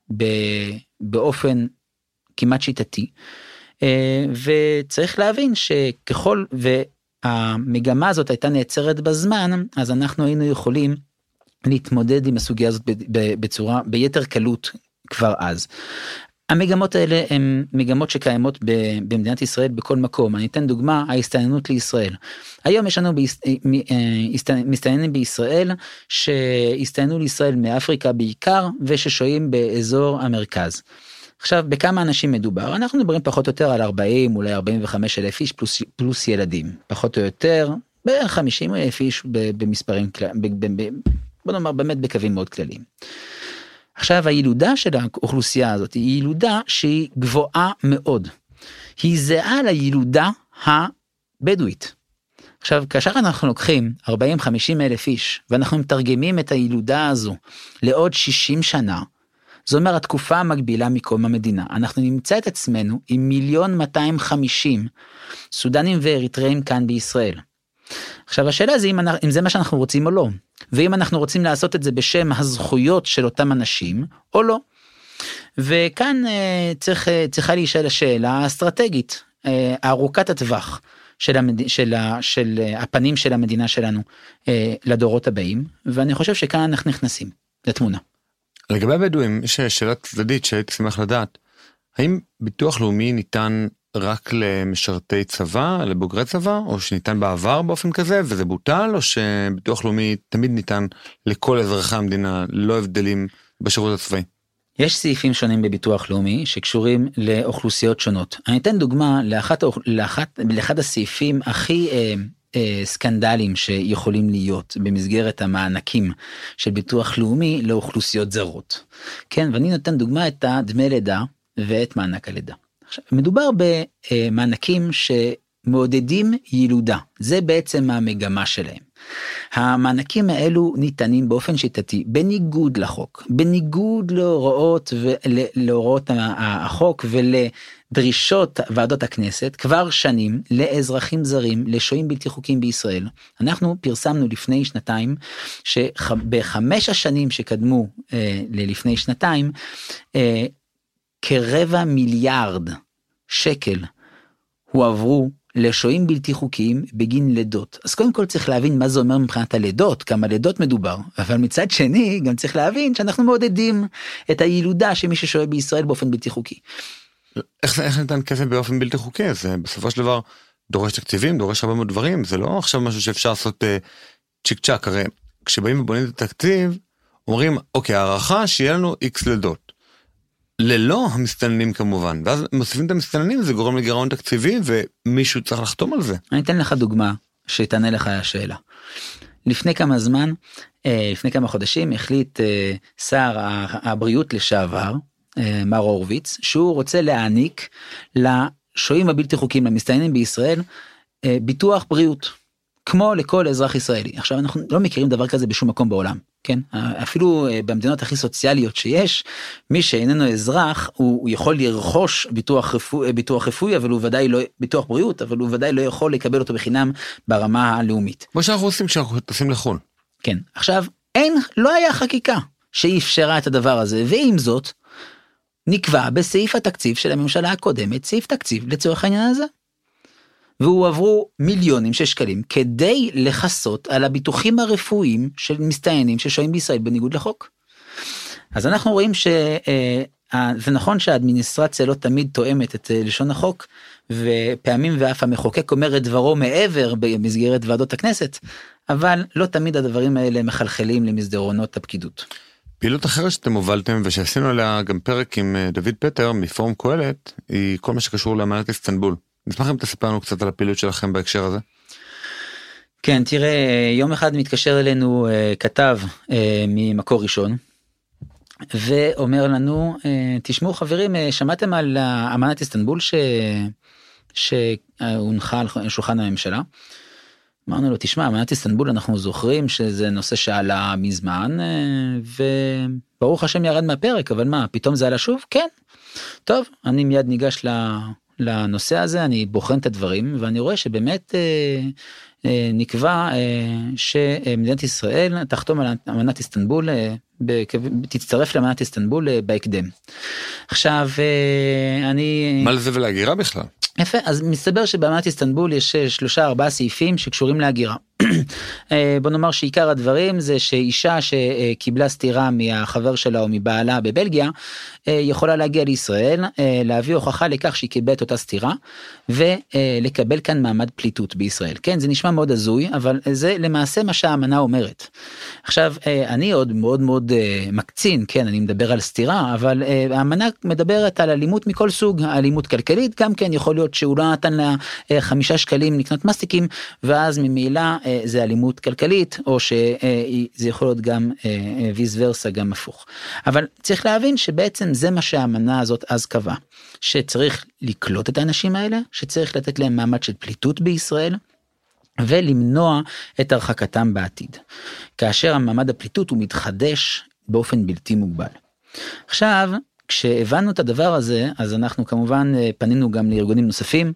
באופן כמעט שיטתי, וצריך להבין שככל והמגמה הזאת הייתה נעצרת בזמן, אז אנחנו היינו יכולים להתמודד עם הסוגיה הזאת בצורה, ביתר קלות כבר אז. המגמות האלה הן מגמות שקיימות במדינת ישראל בכל מקום. אני אתן דוגמה, ההסתננות לישראל. היום יש לנו מסתננים בישראל שהסתננו לישראל מאפריקה בעיקר, וששוהים באזור המרכז. עכשיו, בכמה אנשים מדובר? אנחנו מדברים פחות או יותר על ארבעים, אולי ארבעים וחמישה אלף איש פלוס, פלוס ילדים. פחות או יותר, ב-חמישים אלף איש במספרים, בוא נאמר באמת בקווים מאוד כלליים. עכשיו, הילודה של האוכלוסייה הזאת היא ילודה שהיא גבוהה מאוד. היא זהה לילודה הבדואית. עכשיו, כאשר אנחנו לוקחים ארבעים חמישים אלף איש, ואנחנו מתרגמים את הילודה הזו לעוד שישים שנה, זו אומר התקופה המקבילה מקום המדינה. אנחנו נמצא את עצמנו עם מיליון מאתיים וחמישים סודנים ואריתראים כאן בישראל. עכשיו השאלה זה אם, אם זה מה שאנחנו רוצים או לא, ואם אנחנו רוצים לעשות את זה בשם הזכויות של אותם אנשים או לא. וכאן צריך, צריכה להישאל השאלה האסטרטגית, ארוכת הטווח של, המד... של, ה... של הפנים של המדינה שלנו לדורות הבאים, ואני חושב שכאן אנחנו נכנסים לתמונה. לגבי הבדואים, יש שאלה צדדית שהייתי שמח לדעת, האם ביטוח לאומי ניתן רק למשרתי צבא, לבוגרי צבא, או שניתן בעבר באופן כזה, וזה בוטל, או שביטוח לאומי תמיד ניתן לכל אזרחי המדינה, לא הבדלים בשירות הצבאי? יש סעיפים שונים בביטוח לאומי שקשורים לאוכלוסיות שונות. אני אתן דוגמה לאחת, לאחת, לאחד הסעיפים הכי אה, סקנדלים שיכולים להיות במסגרת המענקים של ביטוח לאומי לאוכלוסיות זרות. כן, ואני נותן דוגמה את הדמי לידה ואת מענק הלידה. עכשיו, מדובר במענקים שמעודדים ילודה, זה בעצם המגמה שלהם. המענקים האלו ניתנים באופן שיטתי, בניגוד לחוק, בניגוד להוראות, להוראות החוק ולדרישות ועדות הכנסת, כבר שנים לאזרחים זרים, לשוהים בלתי חוקיים בישראל. אנחנו פרסמנו לפני שנתיים, שבחמש השנים שקדמו אה, ללפני שנתיים, אה, כרבע מיליארד שקל הועברו לשוהים בלתי חוקיים בגין לידות. אז קודם כל צריך להבין מה זה אומר מבחינת הלידות, כמה לידות מדובר, אבל מצד שני גם צריך להבין שאנחנו מעודדים את הילודה של מי ששוהה בישראל באופן בלתי חוקי. איך, איך ניתן כסף באופן בלתי חוקי? זה בסופו של דבר דורש תקציבים, דורש הרבה מאוד דברים, זה לא עכשיו משהו שאפשר לעשות אה, צ'יק צ'ק, הרי כשבאים ובונים את התקציב, אומרים, אוקיי, הערכה שיהיה לנו איקס לידות. ללא המסתננים כמובן, ואז מוסיפים את המסתננים, זה גורם לגירעון תקציבי, ומישהו צריך לחתום על זה. אני אתן לך דוגמה, שתענה לך השאלה. לפני כמה זמן, לפני כמה חודשים, החליט שר הבריאות לשעבר, מר הורוביץ, שהוא רוצה להעניק לשוהים הבלתי חוקיים, למסתננים בישראל, ביטוח בריאות, כמו לכל אזרח ישראלי. עכשיו, אנחנו לא מכירים דבר כזה בשום מקום בעולם. כן, אפילו במדינות הכי סוציאליות שיש, מי שאיננו אזרח, הוא יכול לרכוש ביטוח רפואי, ביטוח רפואי, אבל הוא ודאי לא, ביטוח בריאות, אבל הוא ודאי לא יכול לקבל אותו בחינם ברמה הלאומית. כמו שאנחנו עושים כשאנחנו טסים לחו"ל. כן, עכשיו, אין, לא היה חקיקה שאפשרה את הדבר הזה, ועם זאת, נקבע בסעיף התקציב של הממשלה הקודמת, סעיף תקציב לצורך העניין הזה. והוא עברו מיליונים של שקלים כדי לחסות על הביטוחים הרפואיים של מסתננים ששוהים בישראל בניגוד לחוק. אז אנחנו רואים שזה נכון שהאדמיניסטרציה לא תמיד תואמת את לשון החוק, ופעמים ואף המחוקק אומר את דברו מעבר במסגרת ועדות הכנסת, אבל לא תמיד הדברים האלה מחלחלים למסדרונות הפקידות. פעילות אחרת שאתם הובלתם ושעשינו עליה גם פרק עם דוד פטר מפורום קהלת, היא כל מה שקשור לאמנת איסטנבול. נשמח אם תספר לנו קצת על הפעילות שלכם בהקשר הזה. כן, תראה, יום אחד מתקשר אלינו כתב ממקור ראשון, ואומר לנו, תשמעו חברים, שמעתם על אמנת איסטנבול ש... שהונחה על שולחן הממשלה? אמרנו לו, תשמע, אמנת איסטנבול אנחנו זוכרים שזה נושא שעלה מזמן, וברוך השם ירד מהפרק, אבל מה, פתאום זה עלה שוב? כן. טוב, אני מיד ניגש ל... לנושא הזה, אני בוחן את הדברים, ואני רואה שבאמת אה, אה, נקבע אה, שמדינת ישראל תחתום על אמנת איסטנבול, אה, תצטרף לאמנת איסטנבול אה, בהקדם. עכשיו, אה, אני... מה לזה ולהגירה בכלל? יפה, אז מסתבר שבאמנת איסטנבול יש שלושה ארבעה סעיפים שקשורים להגירה. בוא נאמר שעיקר הדברים זה שאישה שקיבלה סתירה מהחבר שלה או מבעלה בבלגיה, יכולה להגיע לישראל, להביא הוכחה לכך שהיא קיבלה את אותה סתירה, ולקבל כאן מעמד פליטות בישראל. כן, זה נשמע מאוד הזוי, אבל זה למעשה מה שהאמנה אומרת. עכשיו, אני עוד מאוד מאוד מקצין, כן, אני מדבר על סתירה, אבל האמנה מדברת על אלימות מכל סוג, אלימות כלכלית, גם כן יכול להיות שהוא לא נתן לה חמישה שקלים לקנות מסטיקים, ואז ממילא זה אלימות כלכלית, או שזה יכול להיות גם ויס ורסה, גם הפוך. אבל צריך להבין שבעצם זה מה שהאמנה הזאת אז קבע, שצריך לקלוט את האנשים האלה, שצריך לתת להם מעמד של פליטות בישראל, ולמנוע את הרחקתם בעתיד. כאשר המעמד הפליטות הוא מתחדש באופן בלתי מוגבל. עכשיו, כשהבנו את הדבר הזה, אז אנחנו כמובן פנינו גם לארגונים נוספים,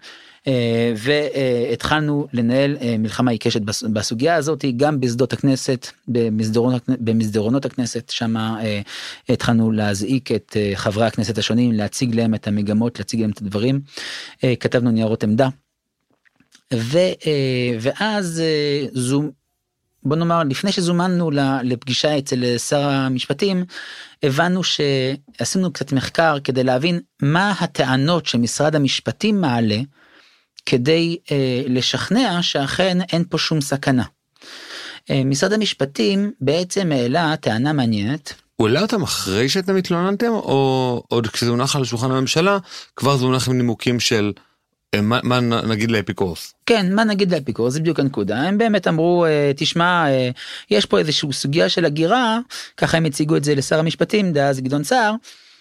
והתחלנו לנהל מלחמה עיקשת בסוגיה הזאת, גם בשדות הכנסת, במסדרונות, במסדרונות הכנסת, שם התחלנו להזעיק את חברי הכנסת השונים, להציג להם את המגמות, להציג להם את הדברים, כתבנו ניירות עמדה, ו, ואז זום, בוא נאמר, לפני שזומנו לפגישה אצל שר המשפטים, הבנו שעשינו קצת מחקר כדי להבין מה הטענות שמשרד המשפטים מעלה, כדי אה, לשכנע שאכן אין פה שום סכנה. אה, משרד המשפטים בעצם העלה טענה מעניינת. הוא העלה אותם אחרי שאתם התלוננתם, או עוד כשזה הונח על שולחן הממשלה, כבר זה הונח עם נימוקים של מה, מה נגיד לאפיקורס? כן, מה נגיד לאפיקורס? זה בדיוק הנקודה. הם באמת אמרו, תשמע, יש פה איזושהי סוגיה של הגירה, ככה הם הציגו את זה לשר המשפטים, דאז גדעון סער,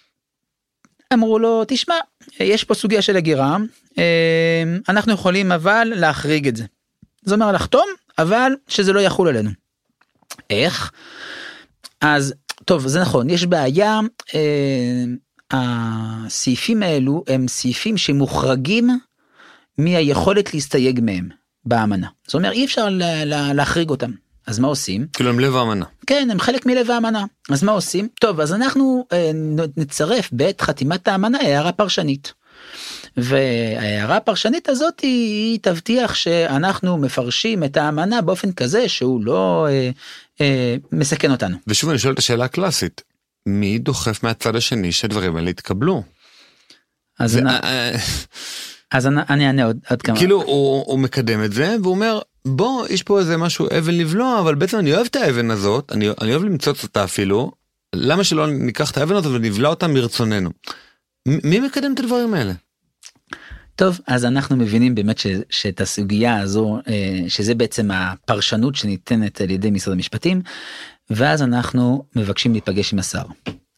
אמרו לו, תשמע, יש פה סוגיה של הגירה, אנחנו יכולים אבל להחריג את זה. זאת אומרת, לחתום, אבל שזה לא יחול עלינו. איך? אז, טוב, זה נכון, יש בעיה, אה, הסעיפים האלו הם סעיפים שמוחרגים מהיכולת להסתייג מהם באמנה. זאת אומרת, אי אפשר לה, לה, להחריג אותם. אז מה עושים? כאילו הם לב האמנה. כן, הם חלק מלב האמנה. אז מה עושים? טוב, אז אנחנו אה, נצרף בעת חתימת האמנה הערה פרשנית. וההערה הפרשנית הזאת היא תבטיח שאנחנו מפרשים את האמנה באופן כזה שהוא לא אה, אה, מסכן אותנו. ושוב אני שואל את השאלה הקלאסית, מי דוחף מהצד השני שהדברים האלה יתקבלו? אז, זה, אני, אה, אז אני, אני אענה עוד, עוד כמה. כאילו הוא, הוא מקדם את זה והוא אומר, בוא, יש פה איזה משהו אבן לבלוע, אבל בעצם אני אוהב את האבן הזאת, אני, אני אוהב למצוץ אותה אפילו, למה שלא ניקח את האבן הזאת ונבלע אותה מרצוננו? מי מקדם את הדברים האלה? טוב, אז אנחנו מבינים באמת ש, שאת הסוגיה הזו, שזה בעצם הפרשנות שניתנת על ידי משרד המשפטים, ואז אנחנו מבקשים להיפגש עם השר.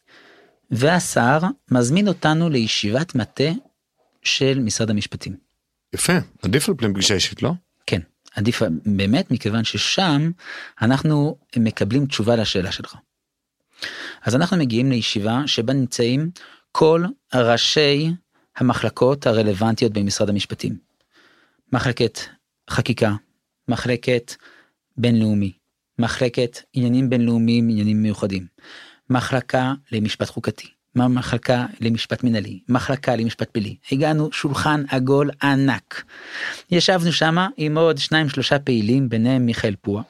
והשר מזמין אותנו לישיבת מטה של משרד המשפטים. יפה, עדיף על פני פגישה אישית, לא? כן, עדיף באמת, מכיוון ששם אנחנו מקבלים תשובה לשאלה שלך. אז אנחנו מגיעים לישיבה שבה נמצאים כל ראשי המחלקות הרלוונטיות במשרד המשפטים. מחלקת חקיקה, מחלקת בינלאומי, מחלקת עניינים בינלאומיים, עניינים מיוחדים, מחלקה למשפט חוקתי, מחלקה למשפט מנהלי, מחלקה למשפט פלילי. הגענו שולחן עגול ענק. ישבנו שם עם עוד שניים שלושה פעילים, ביניהם מיכאל פועה,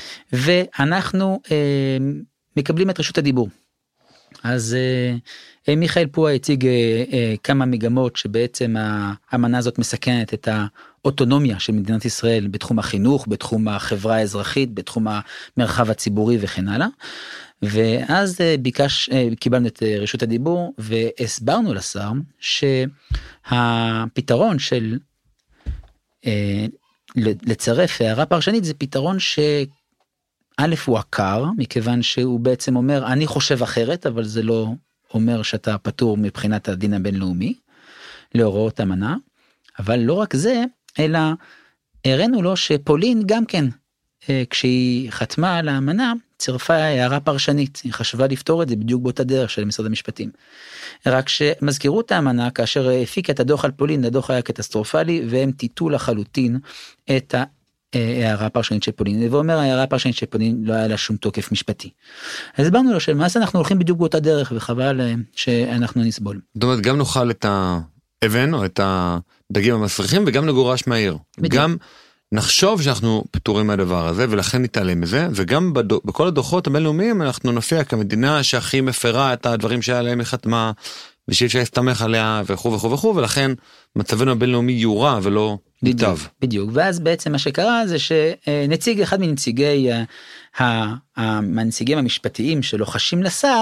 ואנחנו אה, מקבלים את רשות הדיבור. אז אה, מיכאל פועה הציג אה, אה, כמה מגמות שבעצם האמנה הזאת מסכנת את האוטונומיה של מדינת ישראל בתחום החינוך, בתחום החברה האזרחית, בתחום המרחב הציבורי וכן הלאה. ואז ביקש, קיבלנו את רשות הדיבור והסברנו לשר שהפתרון של לצרף הערה פרשנית זה פתרון שא' הוא עקר, מכיוון שהוא בעצם אומר אני חושב אחרת, אבל זה לא אומר שאתה פטור מבחינת הדין הבינלאומי להוראות אמנה, אבל לא רק זה, אלא הראינו לו שפולין גם כן, כשהיא חתמה על האמנה, צירפה הערה פרשנית, היא חשבה לפתור את זה בדיוק באותה דרך של משרד המשפטים. רק שמזכירות האמנה, כאשר הפיקה את הדוח על פולין, הדוח היה קטסטרופלי, והם טיטו לחלוטין את הערה הפרשנית של פולין, ואומר הערה הפרשנית של פולין לא היה לה שום תוקף משפטי. אז הסברנו לו שלמעשה אנחנו הולכים בדיוק באותה דרך, וחבל שאנחנו נסבול. זאת אומרת, גם נאכל את האבן, או את הדגים המסריחים, וגם נגורש מהעיר. גם נחשוב שאנחנו פטורים מהדבר הזה, ולכן נתעלם מזה, וגם בדו, בכל הדוחות הבינלאומיים אנחנו נופיע כמדינה שהכי מפרה את הדברים שהיה להם חתמה, ושאי אפשר להסתמך עליה וכו' וכו' וכו', ולכן מצבנו הבינלאומי יורע ולא ניטב. בדיוק, ואז בעצם מה שקרה זה שנציג, אחד מנציגי, הנציגים המשפטיים שלוחשים לשר,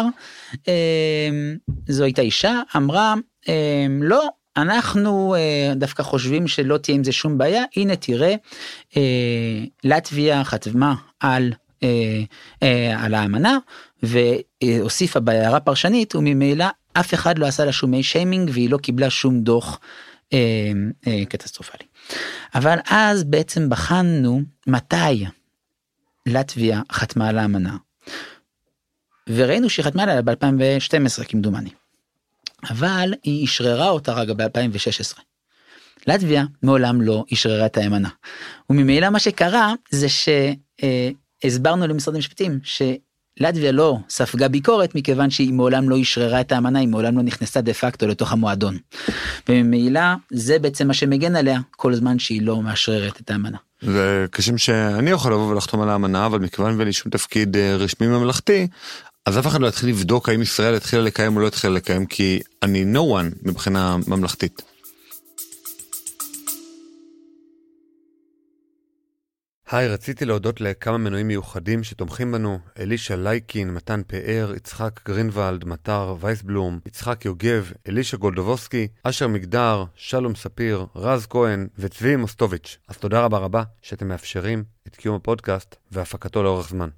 זו הייתה אישה, אמרה, לא, אנחנו דווקא חושבים שלא תהיה עם זה שום בעיה, הנה תראה, לטביה חתמה על, על האמנה, והוסיפה בהערה פרשנית, וממילא אף אחד לא עשה לה שום שיימינג, והיא לא קיבלה שום דוח קטסטרופלי. אבל אז בעצם בחנו מתי לטביה חתמה על האמנה, וראינו שהיא חתמה עליה ב-אלפיים ושתים עשרה כמדומני. אבל היא אשררה אותה רגע ב-אלפיים ושש עשרה. לטביה מעולם לא אשררה את האמנה. וממילא מה שקרה זה שהסברנו למשרד המשפטים שלטביה לא ספגה ביקורת, מכיוון שהיא מעולם לא אשררה את האמנה, היא מעולם לא נכנסה דה פקטו לתוך המועדון. וממילא זה בעצם מה שמגן עליה כל זמן שהיא לא מאשררת את האמנה. זה כשם שאני יכול לבוא ולחתום על האמנה, אבל מכיוון ואין לי שום תפקיד רשמי ממלכתי, אז אף אחד לא יתחיל לבדוק האם ישראל התחילה לקיים או לא התחילה לקיים, כי אני no one מבחינה ממלכתית. היי, רציתי להודות לכמה מנויים מיוחדים שתומכים בנו, אלישה לייקין, מתן פאר, יצחק גרינוולד, מטר וייסבלום, יצחק יוגב, אלישה גולדובוסקי, אשר מגדר, שלום ספיר, רז כהן וצבי מוסטוביץ'. אז תודה רבה רבה שאתם מאפשרים את קיום הפודקאסט והפקתו לאורך זמן.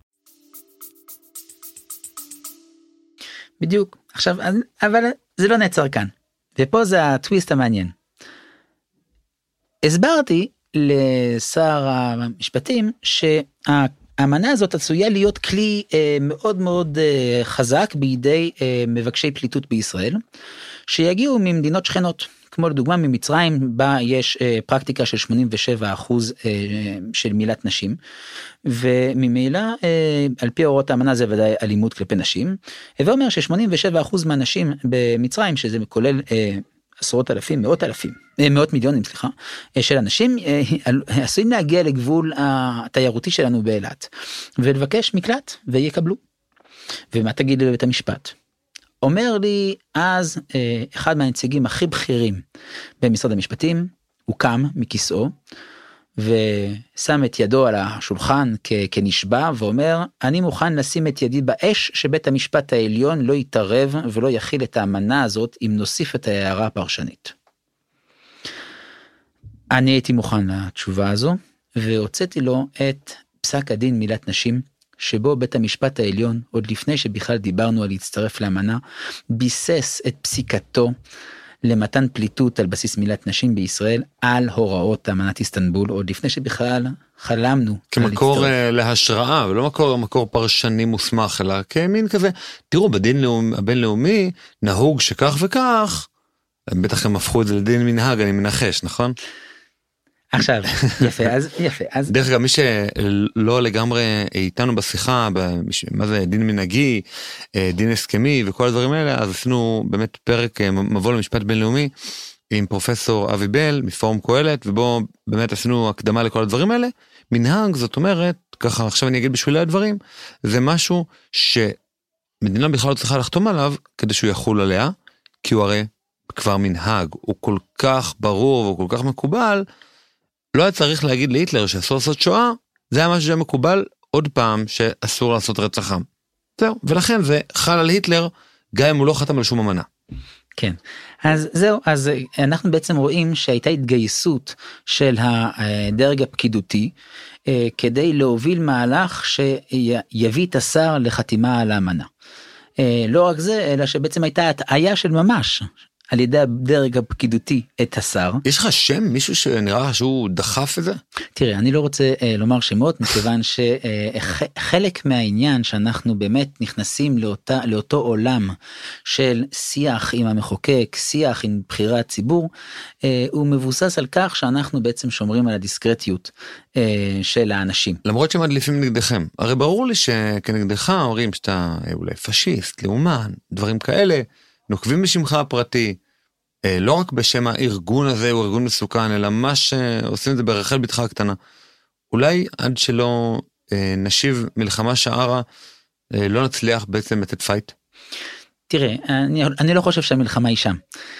בדיוק. עכשיו, אבל זה לא נעצר כאן. ופה זה הטוויסט המעניין. הסברתי לשר המשפטים שהאמנה הזאת עשויה להיות כלי אה, מאוד מאוד אה, חזק בידי אה, מבקשי פליטות בישראל, שיגיעו ממדינות שכנות, כמו לדוגמה ממצרים, בה יש אה, פרקטיקה של שמונים ושבע אחוז אה, של מילת נשים, וממילא אה, על פי הוראות האמנה זה ודאי אלימות כלפי נשים, ואומר ש-שמונים ושבע אחוז מהנשים במצרים, שזה כולל אה, עשרות אלפים, מאות אלפים, מאות מיליונים, סליחה, של אנשים עשויים להגיע לגבול התיירותי שלנו באילת, ולבקש מקלט ויקבלו. ומה תגיד לי לבית המשפט? אומר לי אז אחד מהנציגים הכי בכירים במשרד המשפטים, הוא קם מכיסאו, ושם את ידו על השולחן כנשבע, ואומר, אני מוכן לשים את ידי באש, שבית המשפט העליון לא יתערב, ולא יכיל את האמנה הזאת, אם נוסיף את ההערה הפרשנית. אני הייתי מוכן לתשובה הזו, והוצאתי לו את פסק הדין מילת נשים, שבו בית המשפט העליון, עוד לפני שבכלל דיברנו על להצטרף לאמנה, ביסס את פסיקתו, למתן פליטות על בסיס מילת נשים בישראל, על הוראות אמנת איסטנבול, עוד לפני שבכלל חלמנו. כמקור להשראה, ולא מקור, מקור פרשני מוסמך, אלא כמין כזה, תראו, בדין הבינלאומי, נהוג שכך וכך, בטח הם הפכו את זה לדין מנהג, אני מנחש, נכון? עכשיו, יפה, אז יפה. אז... דרך אגב, מי שלא לגמרי איתנו בשיחה, מה זה דין מנהגי, דין הסכמי וכל הדברים האלה, אז עשינו באמת פרק מבוא למשפט בינלאומי, עם פרופסור אבי בל, מפורום קהלת, ובו באמת עשינו הקדמה לכל הדברים האלה. מנהג, זאת אומרת, ככה עכשיו אני אגיד בשבילי הדברים, זה משהו שמדינה בכלל לא צריכה לחתום עליו, כדי שהוא יחול עליה, כי הוא הרי כבר מנהג, הוא כל כך ברור והוא כל כך מקובל, לא היה צריך להגיד להיטלר שאסור לעשות שואה, זה היה משהו שהיה מקובל עוד פעם שאסור לעשות רצח עם. זהו, ולכן זה חל על היטלר, גם אם הוא לא חתם על שום אמנה. כן, אז זהו, אז אנחנו בעצם רואים שהייתה התגייסות של הדרג הפקידותי, כדי להוביל מהלך שיביא את השר לחתימה על האמנה. לא רק זה, אלא שבעצם הייתה הטעיה של ממש, על ידי הדרג הפקידותי את השר. יש לך שם? מישהו שנראה שהוא דחף את זה? תראה, אני לא רוצה אה, לומר שמות, מכיוון שחלק אה, מהעניין שאנחנו באמת נכנסים לאותה, לאותו עולם של שיח עם המחוקק, שיח עם בחירי הציבור, אה, הוא מבוסס על כך שאנחנו בעצם שומרים על הדיסקרטיות אה, של האנשים. למרות שמדליפים נגדכם. הרי ברור לי שכנגדך אומרים שאתה אולי פשיסט, לאומן, דברים כאלה, נוקבים בשמך הפרטי, לא רק בשם הארגון הזה הוא ארגון מסוכן, אלא מה שעושים את זה ברחל בתך הקטנה. אולי עד שלא נשיב מלחמה שערה, לא נצליח בעצם לתת פייט? תראה, אני, אני לא חושב שהמלחמה היא שם.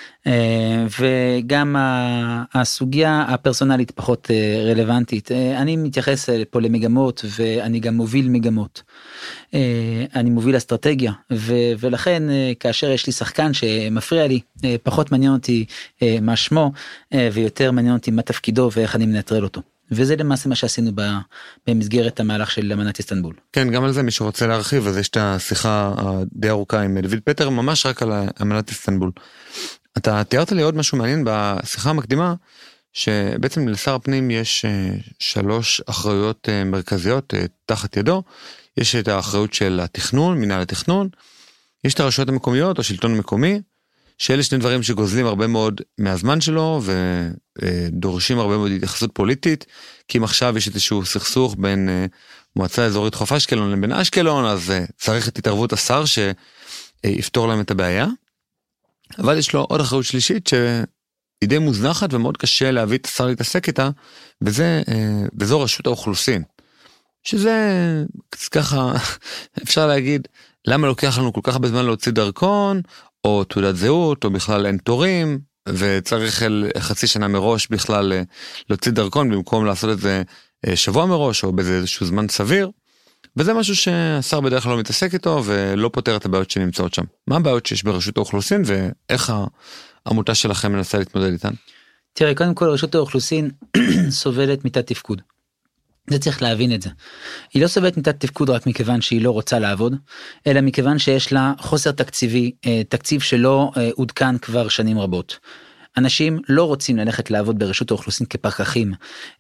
וגם הסוגיה הפרסונלית פחות רלוונטית. אני מתייחס פה למגמות ואני גם מוביל מגמות. אני מוביל אסטרטגיה ולכן כאשר יש לי שחקן שמפריע לי, פחות מעניין אותי מה שמו ויותר מעניין אותי מה תפקידו ואיך אני מנטרל אותו. וזה למעשה מה שעשינו במסגרת המהלך של אמנת איסטנבול. כן, גם על זה מי שרוצה להרחיב, אז יש את השיחה די ארוכה עם דוד פטר, ממש רק על אמנת איסטנבול. אתה תיארת לי עוד משהו מעניין בשיחה המקדימה, שבעצם לשר הפנים יש שלוש אחריות מרכזיות תחת ידו, יש את האחריות של התכנון, מנהל התכנון, יש את הרשויות המקומיות או שלטון מקומי, שאלה שני דברים שגוזלים הרבה מאוד מהזמן שלו, ודורשים הרבה מאוד התייחסות פוליטית, כי אם עכשיו יש איזשהו סכסוך בין מועצה אזורית חוף אשקלון לבין אשקלון, אז צריך את התערבות השר שיפתור להם את הבעיה. אבל יש לו עוד אחריות שלישית שהיא די מוזנחת ומאוד קשה להביא את השר להתעסק איתה, וזה, וזו רשות האוכלוסין. שזה ככה, אפשר להגיד, למה לוקח לנו כל כך הרבה זמן להוציא דרכון, או תעודת זהות, או בכלל אין תורים, וצריך חצי שנה מראש בכלל להוציא דרכון, במקום לעשות את זה שבוע מראש או באיזה איזשהו זמן סביר, וזה משהו שהשר בדרך כלל לא מתעסק איתו ולא פותר את הבעיות שנמצאות שם. מה הבעיות שיש ברשות האוכלוסין ואיך העמותה שלכם מנסה להתמודד איתן? תראה, קודם כל רשות האוכלוסין סובלת מתת תפקוד. זה צריך להבין את זה. היא לא סובלת מתת תפקוד רק מכיוון שהיא לא רוצה לעבוד, אלא מכיוון שיש לה חוסר תקציבי, תקציב שלא עודכן כבר שנים רבות. אנשים לא רוצים ללכת לעבוד ברשות האוכלוסין כפקחים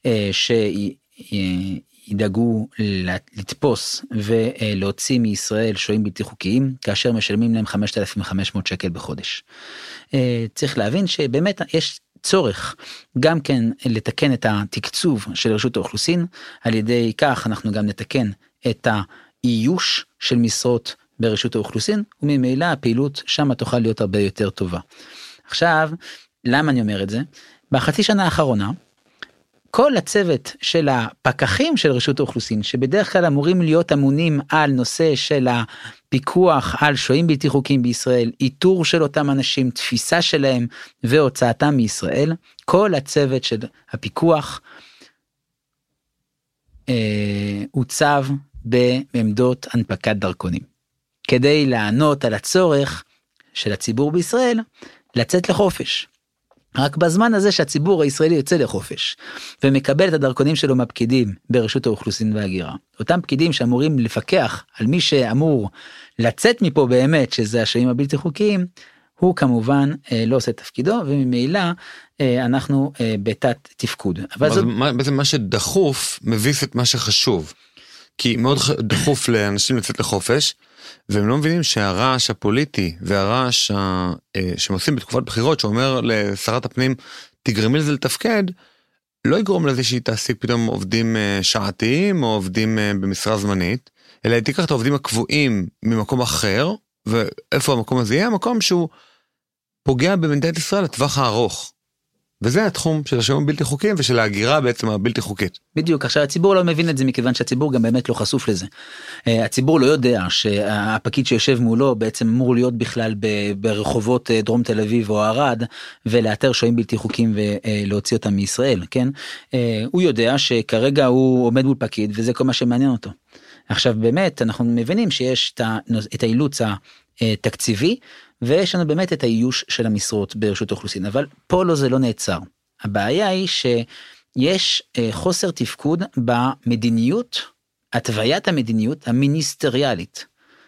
שידאגו לתפוס ולהוציא מישראל שוהים בלתי חוקיים, כאשר משלמים להם חמשת אלפים וחמש מאות שקל בחודש. צריך להבין שבאמת יש צורך גם כן לתקן את התקצוב של רשות האוכלוסין, על ידי כך אנחנו גם נתקן את האיוש של משרות ברשות האוכלוסין, וממילא הפעילות שם תוכל להיות הרבה יותר טובה. עכשיו, למה אני אומר את זה? בחצי שנה האחרונה, כל הצוות של הפקחים של רשות האוכלוסין, שבדרך כלל אמורים להיות אמונים על נושא של הפיקוח על שוהים בלתי חוקיים בישראל, איתור של אותם אנשים, תפיסה שלהם והוצאתם מישראל, כל הצוות של הפיקוח אה, הוצב בעמדות הנפקת דרכונים, כדי לענות על הצורך של הציבור בישראל לצאת לחופש. רק בזמן הזה שהציבור הישראלי יוצא לחופש, ומקבל את הדרכונים שלו מהפקידים ברשות האוכלוסין וההגירה, אותם פקידים שאמורים לפקח על מי שאמור לצאת מפה באמת, שזה השוהים הבלתי חוקיים, הוא כמובן אה, לא עושה את תפקידו, וממילא אה, אנחנו אה, בתת תפקוד. אבל זאת... מה, בעצם מה שדחוף מביס את מה שחשוב, כי מאוד דחוף לאנשים לצאת לחופש, והם לא מבינים שהרעש הפוליטי והרעש שהם עושים בתקופת בחירות, שאומר לשרת הפנים, תגרמי לזה לתפקד, לא יגרום לזה שהיא תעסיק פתאום עובדים שעתיים, או עובדים במשרה זמנית, אלא היא תיקח את העובדים הקבועים ממקום אחר, ואיפה המקום הזה יהיה? המקום שהוא פוגע במדינת ישראל לטווח הארוך. וזה התחום של השוהים בלתי חוקיים ושל ההגירה בעצם הבלתי חוקית. בדיוק, עכשיו הציבור לא מבין את זה מכיוון שהציבור גם באמת לא חשוף לזה. הציבור לא יודע שהפקיד שיושב מולו בעצם אמור להיות בכלל ברחובות דרום תל אביב או ערד, ולאתר שוהים בלתי חוקיים ולהוציא אותם מישראל, כן? הוא יודע שכרגע הוא עומד מול פקיד וזה כל מה שמעניין אותו. עכשיו באמת אנחנו מבינים שיש את האילוץ התקציבי, ויש לנו באמת את האיוש של המשרות ברשות האוכלוסין, אבל פה לא זה לא נעצר. הבעיה היא שיש חוסר תפקוד במדיניות, התוויית המדיניות המיניסטריאלית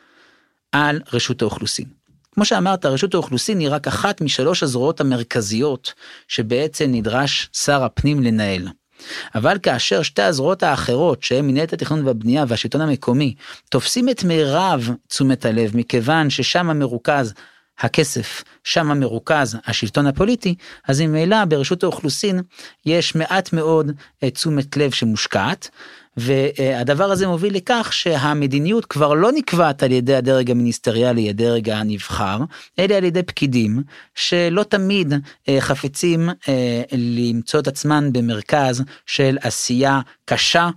על רשות האוכלוסין. כמו שאמרת, רשות האוכלוסין היא רק אחת משלוש הזרועות המרכזיות שבעצם נדרש שר הפנים לנהל. אבל כאשר שתי הזרועות האחרות, שהן מנהלת התכנון והבנייה והשלטון המקומי, תופסים את מירב תשומת הלב, מכיוון ששם מרוכז הכסף, שם מרוכז השלטון הפוליטי, אז ממילא ברשות האוכלוסין יש מעט מאוד תשומת לב שמושקעת, והדבר הזה מוביל לכך שהמדיניות כבר לא נקבעת על ידי הדרג המיניסטריאלי, הדרג הנבחר, אלא על ידי פקידים שלא תמיד חפצים למצוא את עצמן במרכז של עשייה קשה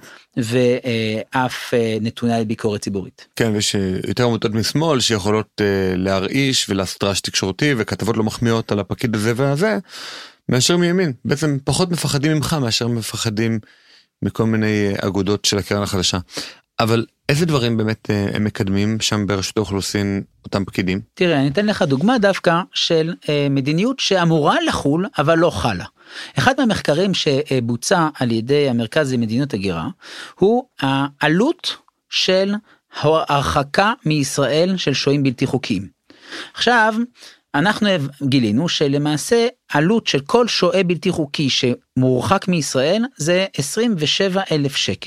ואף נתונה לביקורת ציבורית. כן, ויש יותר עמותות משמאל שיכולות להרעיש ולעשות רעש תקשורתי וכתבות לא מחמיאות על הפקיד הזה והזה, מאשר מימין. בעצם פחות מפחדים ממך מאשר מפחדים מכל מיני אגודות של הקרן החדשה. אבל איזה דברים באמת הם מקדמים שם ברשות האוכלוסין אותם פקידים? תראה, אני אתן לך דוגמה דווקא של מדיניות שאמורה לחול, אבל לא חלה. אחד מהמחקרים שבוצע על ידי המרכז למדיניות הגירה, הוא העלות של הרחקה מישראל של שוהים בלתי חוקיים. עכשיו, אנחנו גילינו שלמעשה עלות של כל שוהה בלתי חוקי שמורחק מישראל זה עשרים ושבעה אלף שקל.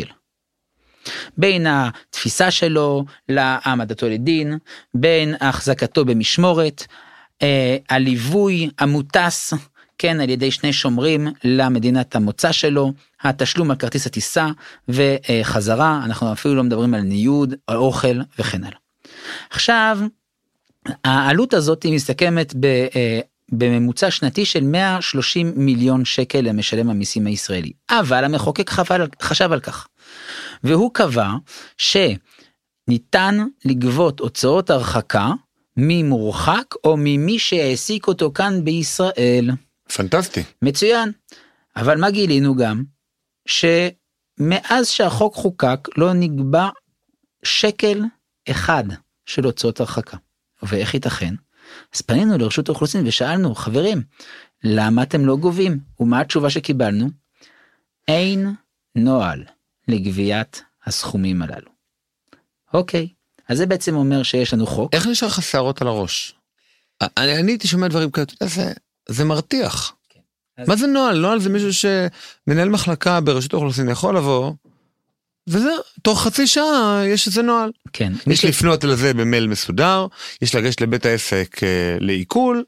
בין התפיסה שלו להעמדתו לדין, בין החזקתו במשמורת, הליווי המוטס, כן, על ידי שני שומרים למדינת המוצא שלו, התשלום על כרטיס הטיסה וחזרה, אנחנו אפילו לא מדברים על ניוד, על אוכל וכן הלאה. עכשיו, העלות הזאת היא מסתכמת בממוצע שנתי של מאה ושלושים מיליון שקל למשלם המיסים הישראלי. אבל המחוקק חשב על כך. והוא קבע שניתן לגבות הוצאות הרחקה ממורחק או ממי שהעסיק אותו כאן בישראל. פנטסטי. מצוין. אבל מה גילינו גם? מאז שהחוק חוקק לא נגבה שקל אחד של הוצאות הרחקה. ואיך ייתכן? אז פנינו לרשות האוכלוסין ושאלנו, חברים, למה אתם לא גובים? ומה התשובה שקיבלנו? אין נוהל לגביית הסכומים הללו. אוקיי, אז זה בעצם אומר שיש לנו חוק. איך נשאר לך שערות על הראש? אני, אני הייתי שומע דברים כאלה, זה, זה מרתיח. כן. אז... מה זה נוהל? נוהל זה מישהו שמנהל מחלקה ברשות האוכלוסין יכול לבוא, וזה, תוך חצי שעה יש איזה נוהל. כן. יש לפנות לזה במייל מסודר, יש לגשת לבית העסק אה, לעיכול.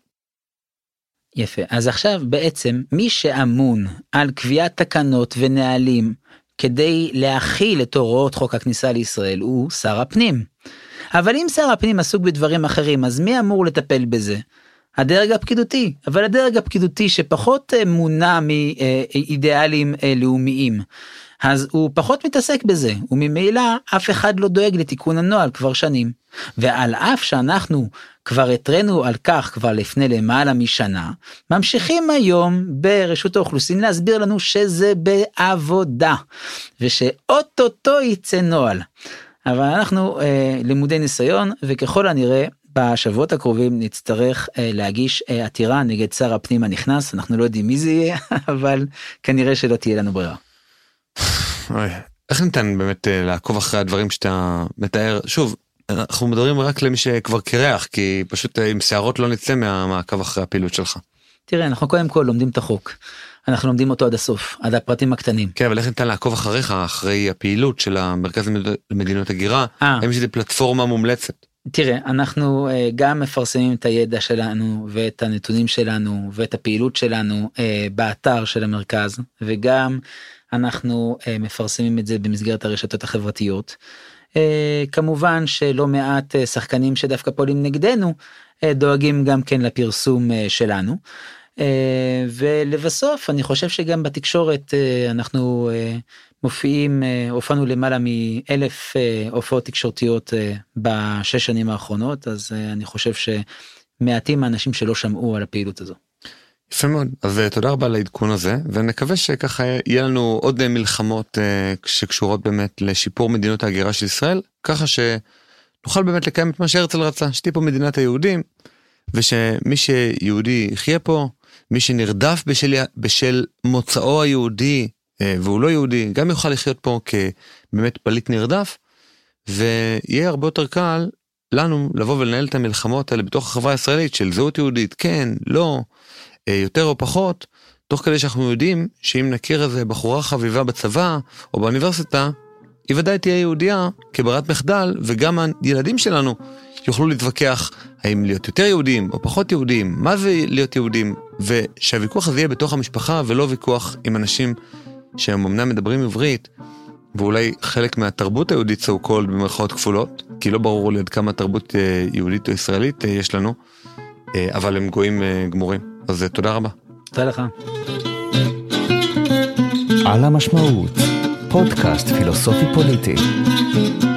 יפה, אז עכשיו בעצם מי שאמון על קביעת תקנות ונהלים, כדי להכיל את הוראות חוק הכניסה לישראל הוא שר הפנים. אבל אם שר הפנים עסוק בדברים אחרים, אז מי אמור לטפל בזה? הדרג הפקידותי, אבל הדרג הפקידותי שפחות מונע מאידיאלים לאומיים, אז הוא פחות מתעסק בזה, וממילא אף אחד לא דואג לתיקון הנוהל כבר שנים. ועל אף שאנחנו כבר התרנו על כך כבר לפני למעלה משנה, ממשיכים היום ברשות האוכלוסין להסביר לנו שזה בעבודה, ושאוטוטו יצא נוהל. אבל אנחנו אה, לימודי ניסיון, וככל הנראה בשבועות הקרובים נצטרך אה, להגיש אה, עתירה נגד שר הפנים הנכנס, אנחנו לא יודעים מי זה יהיה, אבל כנראה שלא תהיה לנו ברירה. אוי, איך ניתן באמת לעקוב אחרי הדברים שאתה מתאר? שוב, אנחנו מדברים רק למי שכבר קרח, כי פשוט עם שערות לא נצא מהמעקב אחרי הפעילות שלך. תראה, אנחנו קודם כל לומדים את החוק. אנחנו לומדים אותו עד הסוף, עד הפרטים הקטנים. כן, אבל איך ניתן לעקוב אחריך, אחרי הפעילות של המרכז למדינות הגירה? האם יש לי פלטפורמה מומלצת? תראה, אנחנו גם מפרסמים את הידע שלנו, ואת הנתונים שלנו, ואת הפעילות שלנו באתר של המרכז, וגם אנחנו מפרסמים את זה במסגרת הרשתות החברתיות. כמובן שלא מעט שחקנים שדווקא פועלים נגדנו, דואגים גם כן לפרסום שלנו. ולבסוף אני חושב שגם בתקשורת אנחנו מופיעים, הופענו למעלה מאלף הופעות תקשורתיות בשש שנים האחרונות, אז אני חושב שמעטים האנשים שלא שמעו על הפעילות הזו. יפה מאוד, אז תודה רבה על העדכון הזה, ונקווה שככה יהיה לנו עוד מלחמות שקשורות באמת לשיפור מדינות ההגירה של ישראל, ככה שנוכל באמת לקיים את מה שהרצל רצה, שתהיה פה מדינת היהודים, ושמי שיהודי יחיה פה, מי שנרדף בשל, בשל מוצאו היהודי, והוא לא יהודי, גם יוכל לחיות פה כבאמת פליט נרדף, ויהיה הרבה יותר קל לנו לבוא ולנהל את המלחמות האלה בתוך החברה הישראלית של זהות יהודית, כן, לא, יותר או פחות, תוך כדי שאנחנו יודעים שאם נכיר איזה בחורה חביבה בצבא או באוניברסיטה, היא ודאי תהיה יהודיה כברת מחדל, וגם הילדים שלנו יוכלו להתווכח האם להיות יותר יהודים או פחות יהודים, מה זה להיות יהודים, ושהוויכוח הזה יהיה בתוך המשפחה ולא ויכוח עם אנשים שהם אמנם מדברים עברית, ואולי חלק מהתרבות היהודית so called במרכאות כפולות, כי לא ברור לי עד כמה תרבות יהודית או ישראלית יש לנו, אבל הם גויים גמורים. אז תודה רבה. תודה לך. על המשמעות, פודקאסט פילוסופי פוליטי.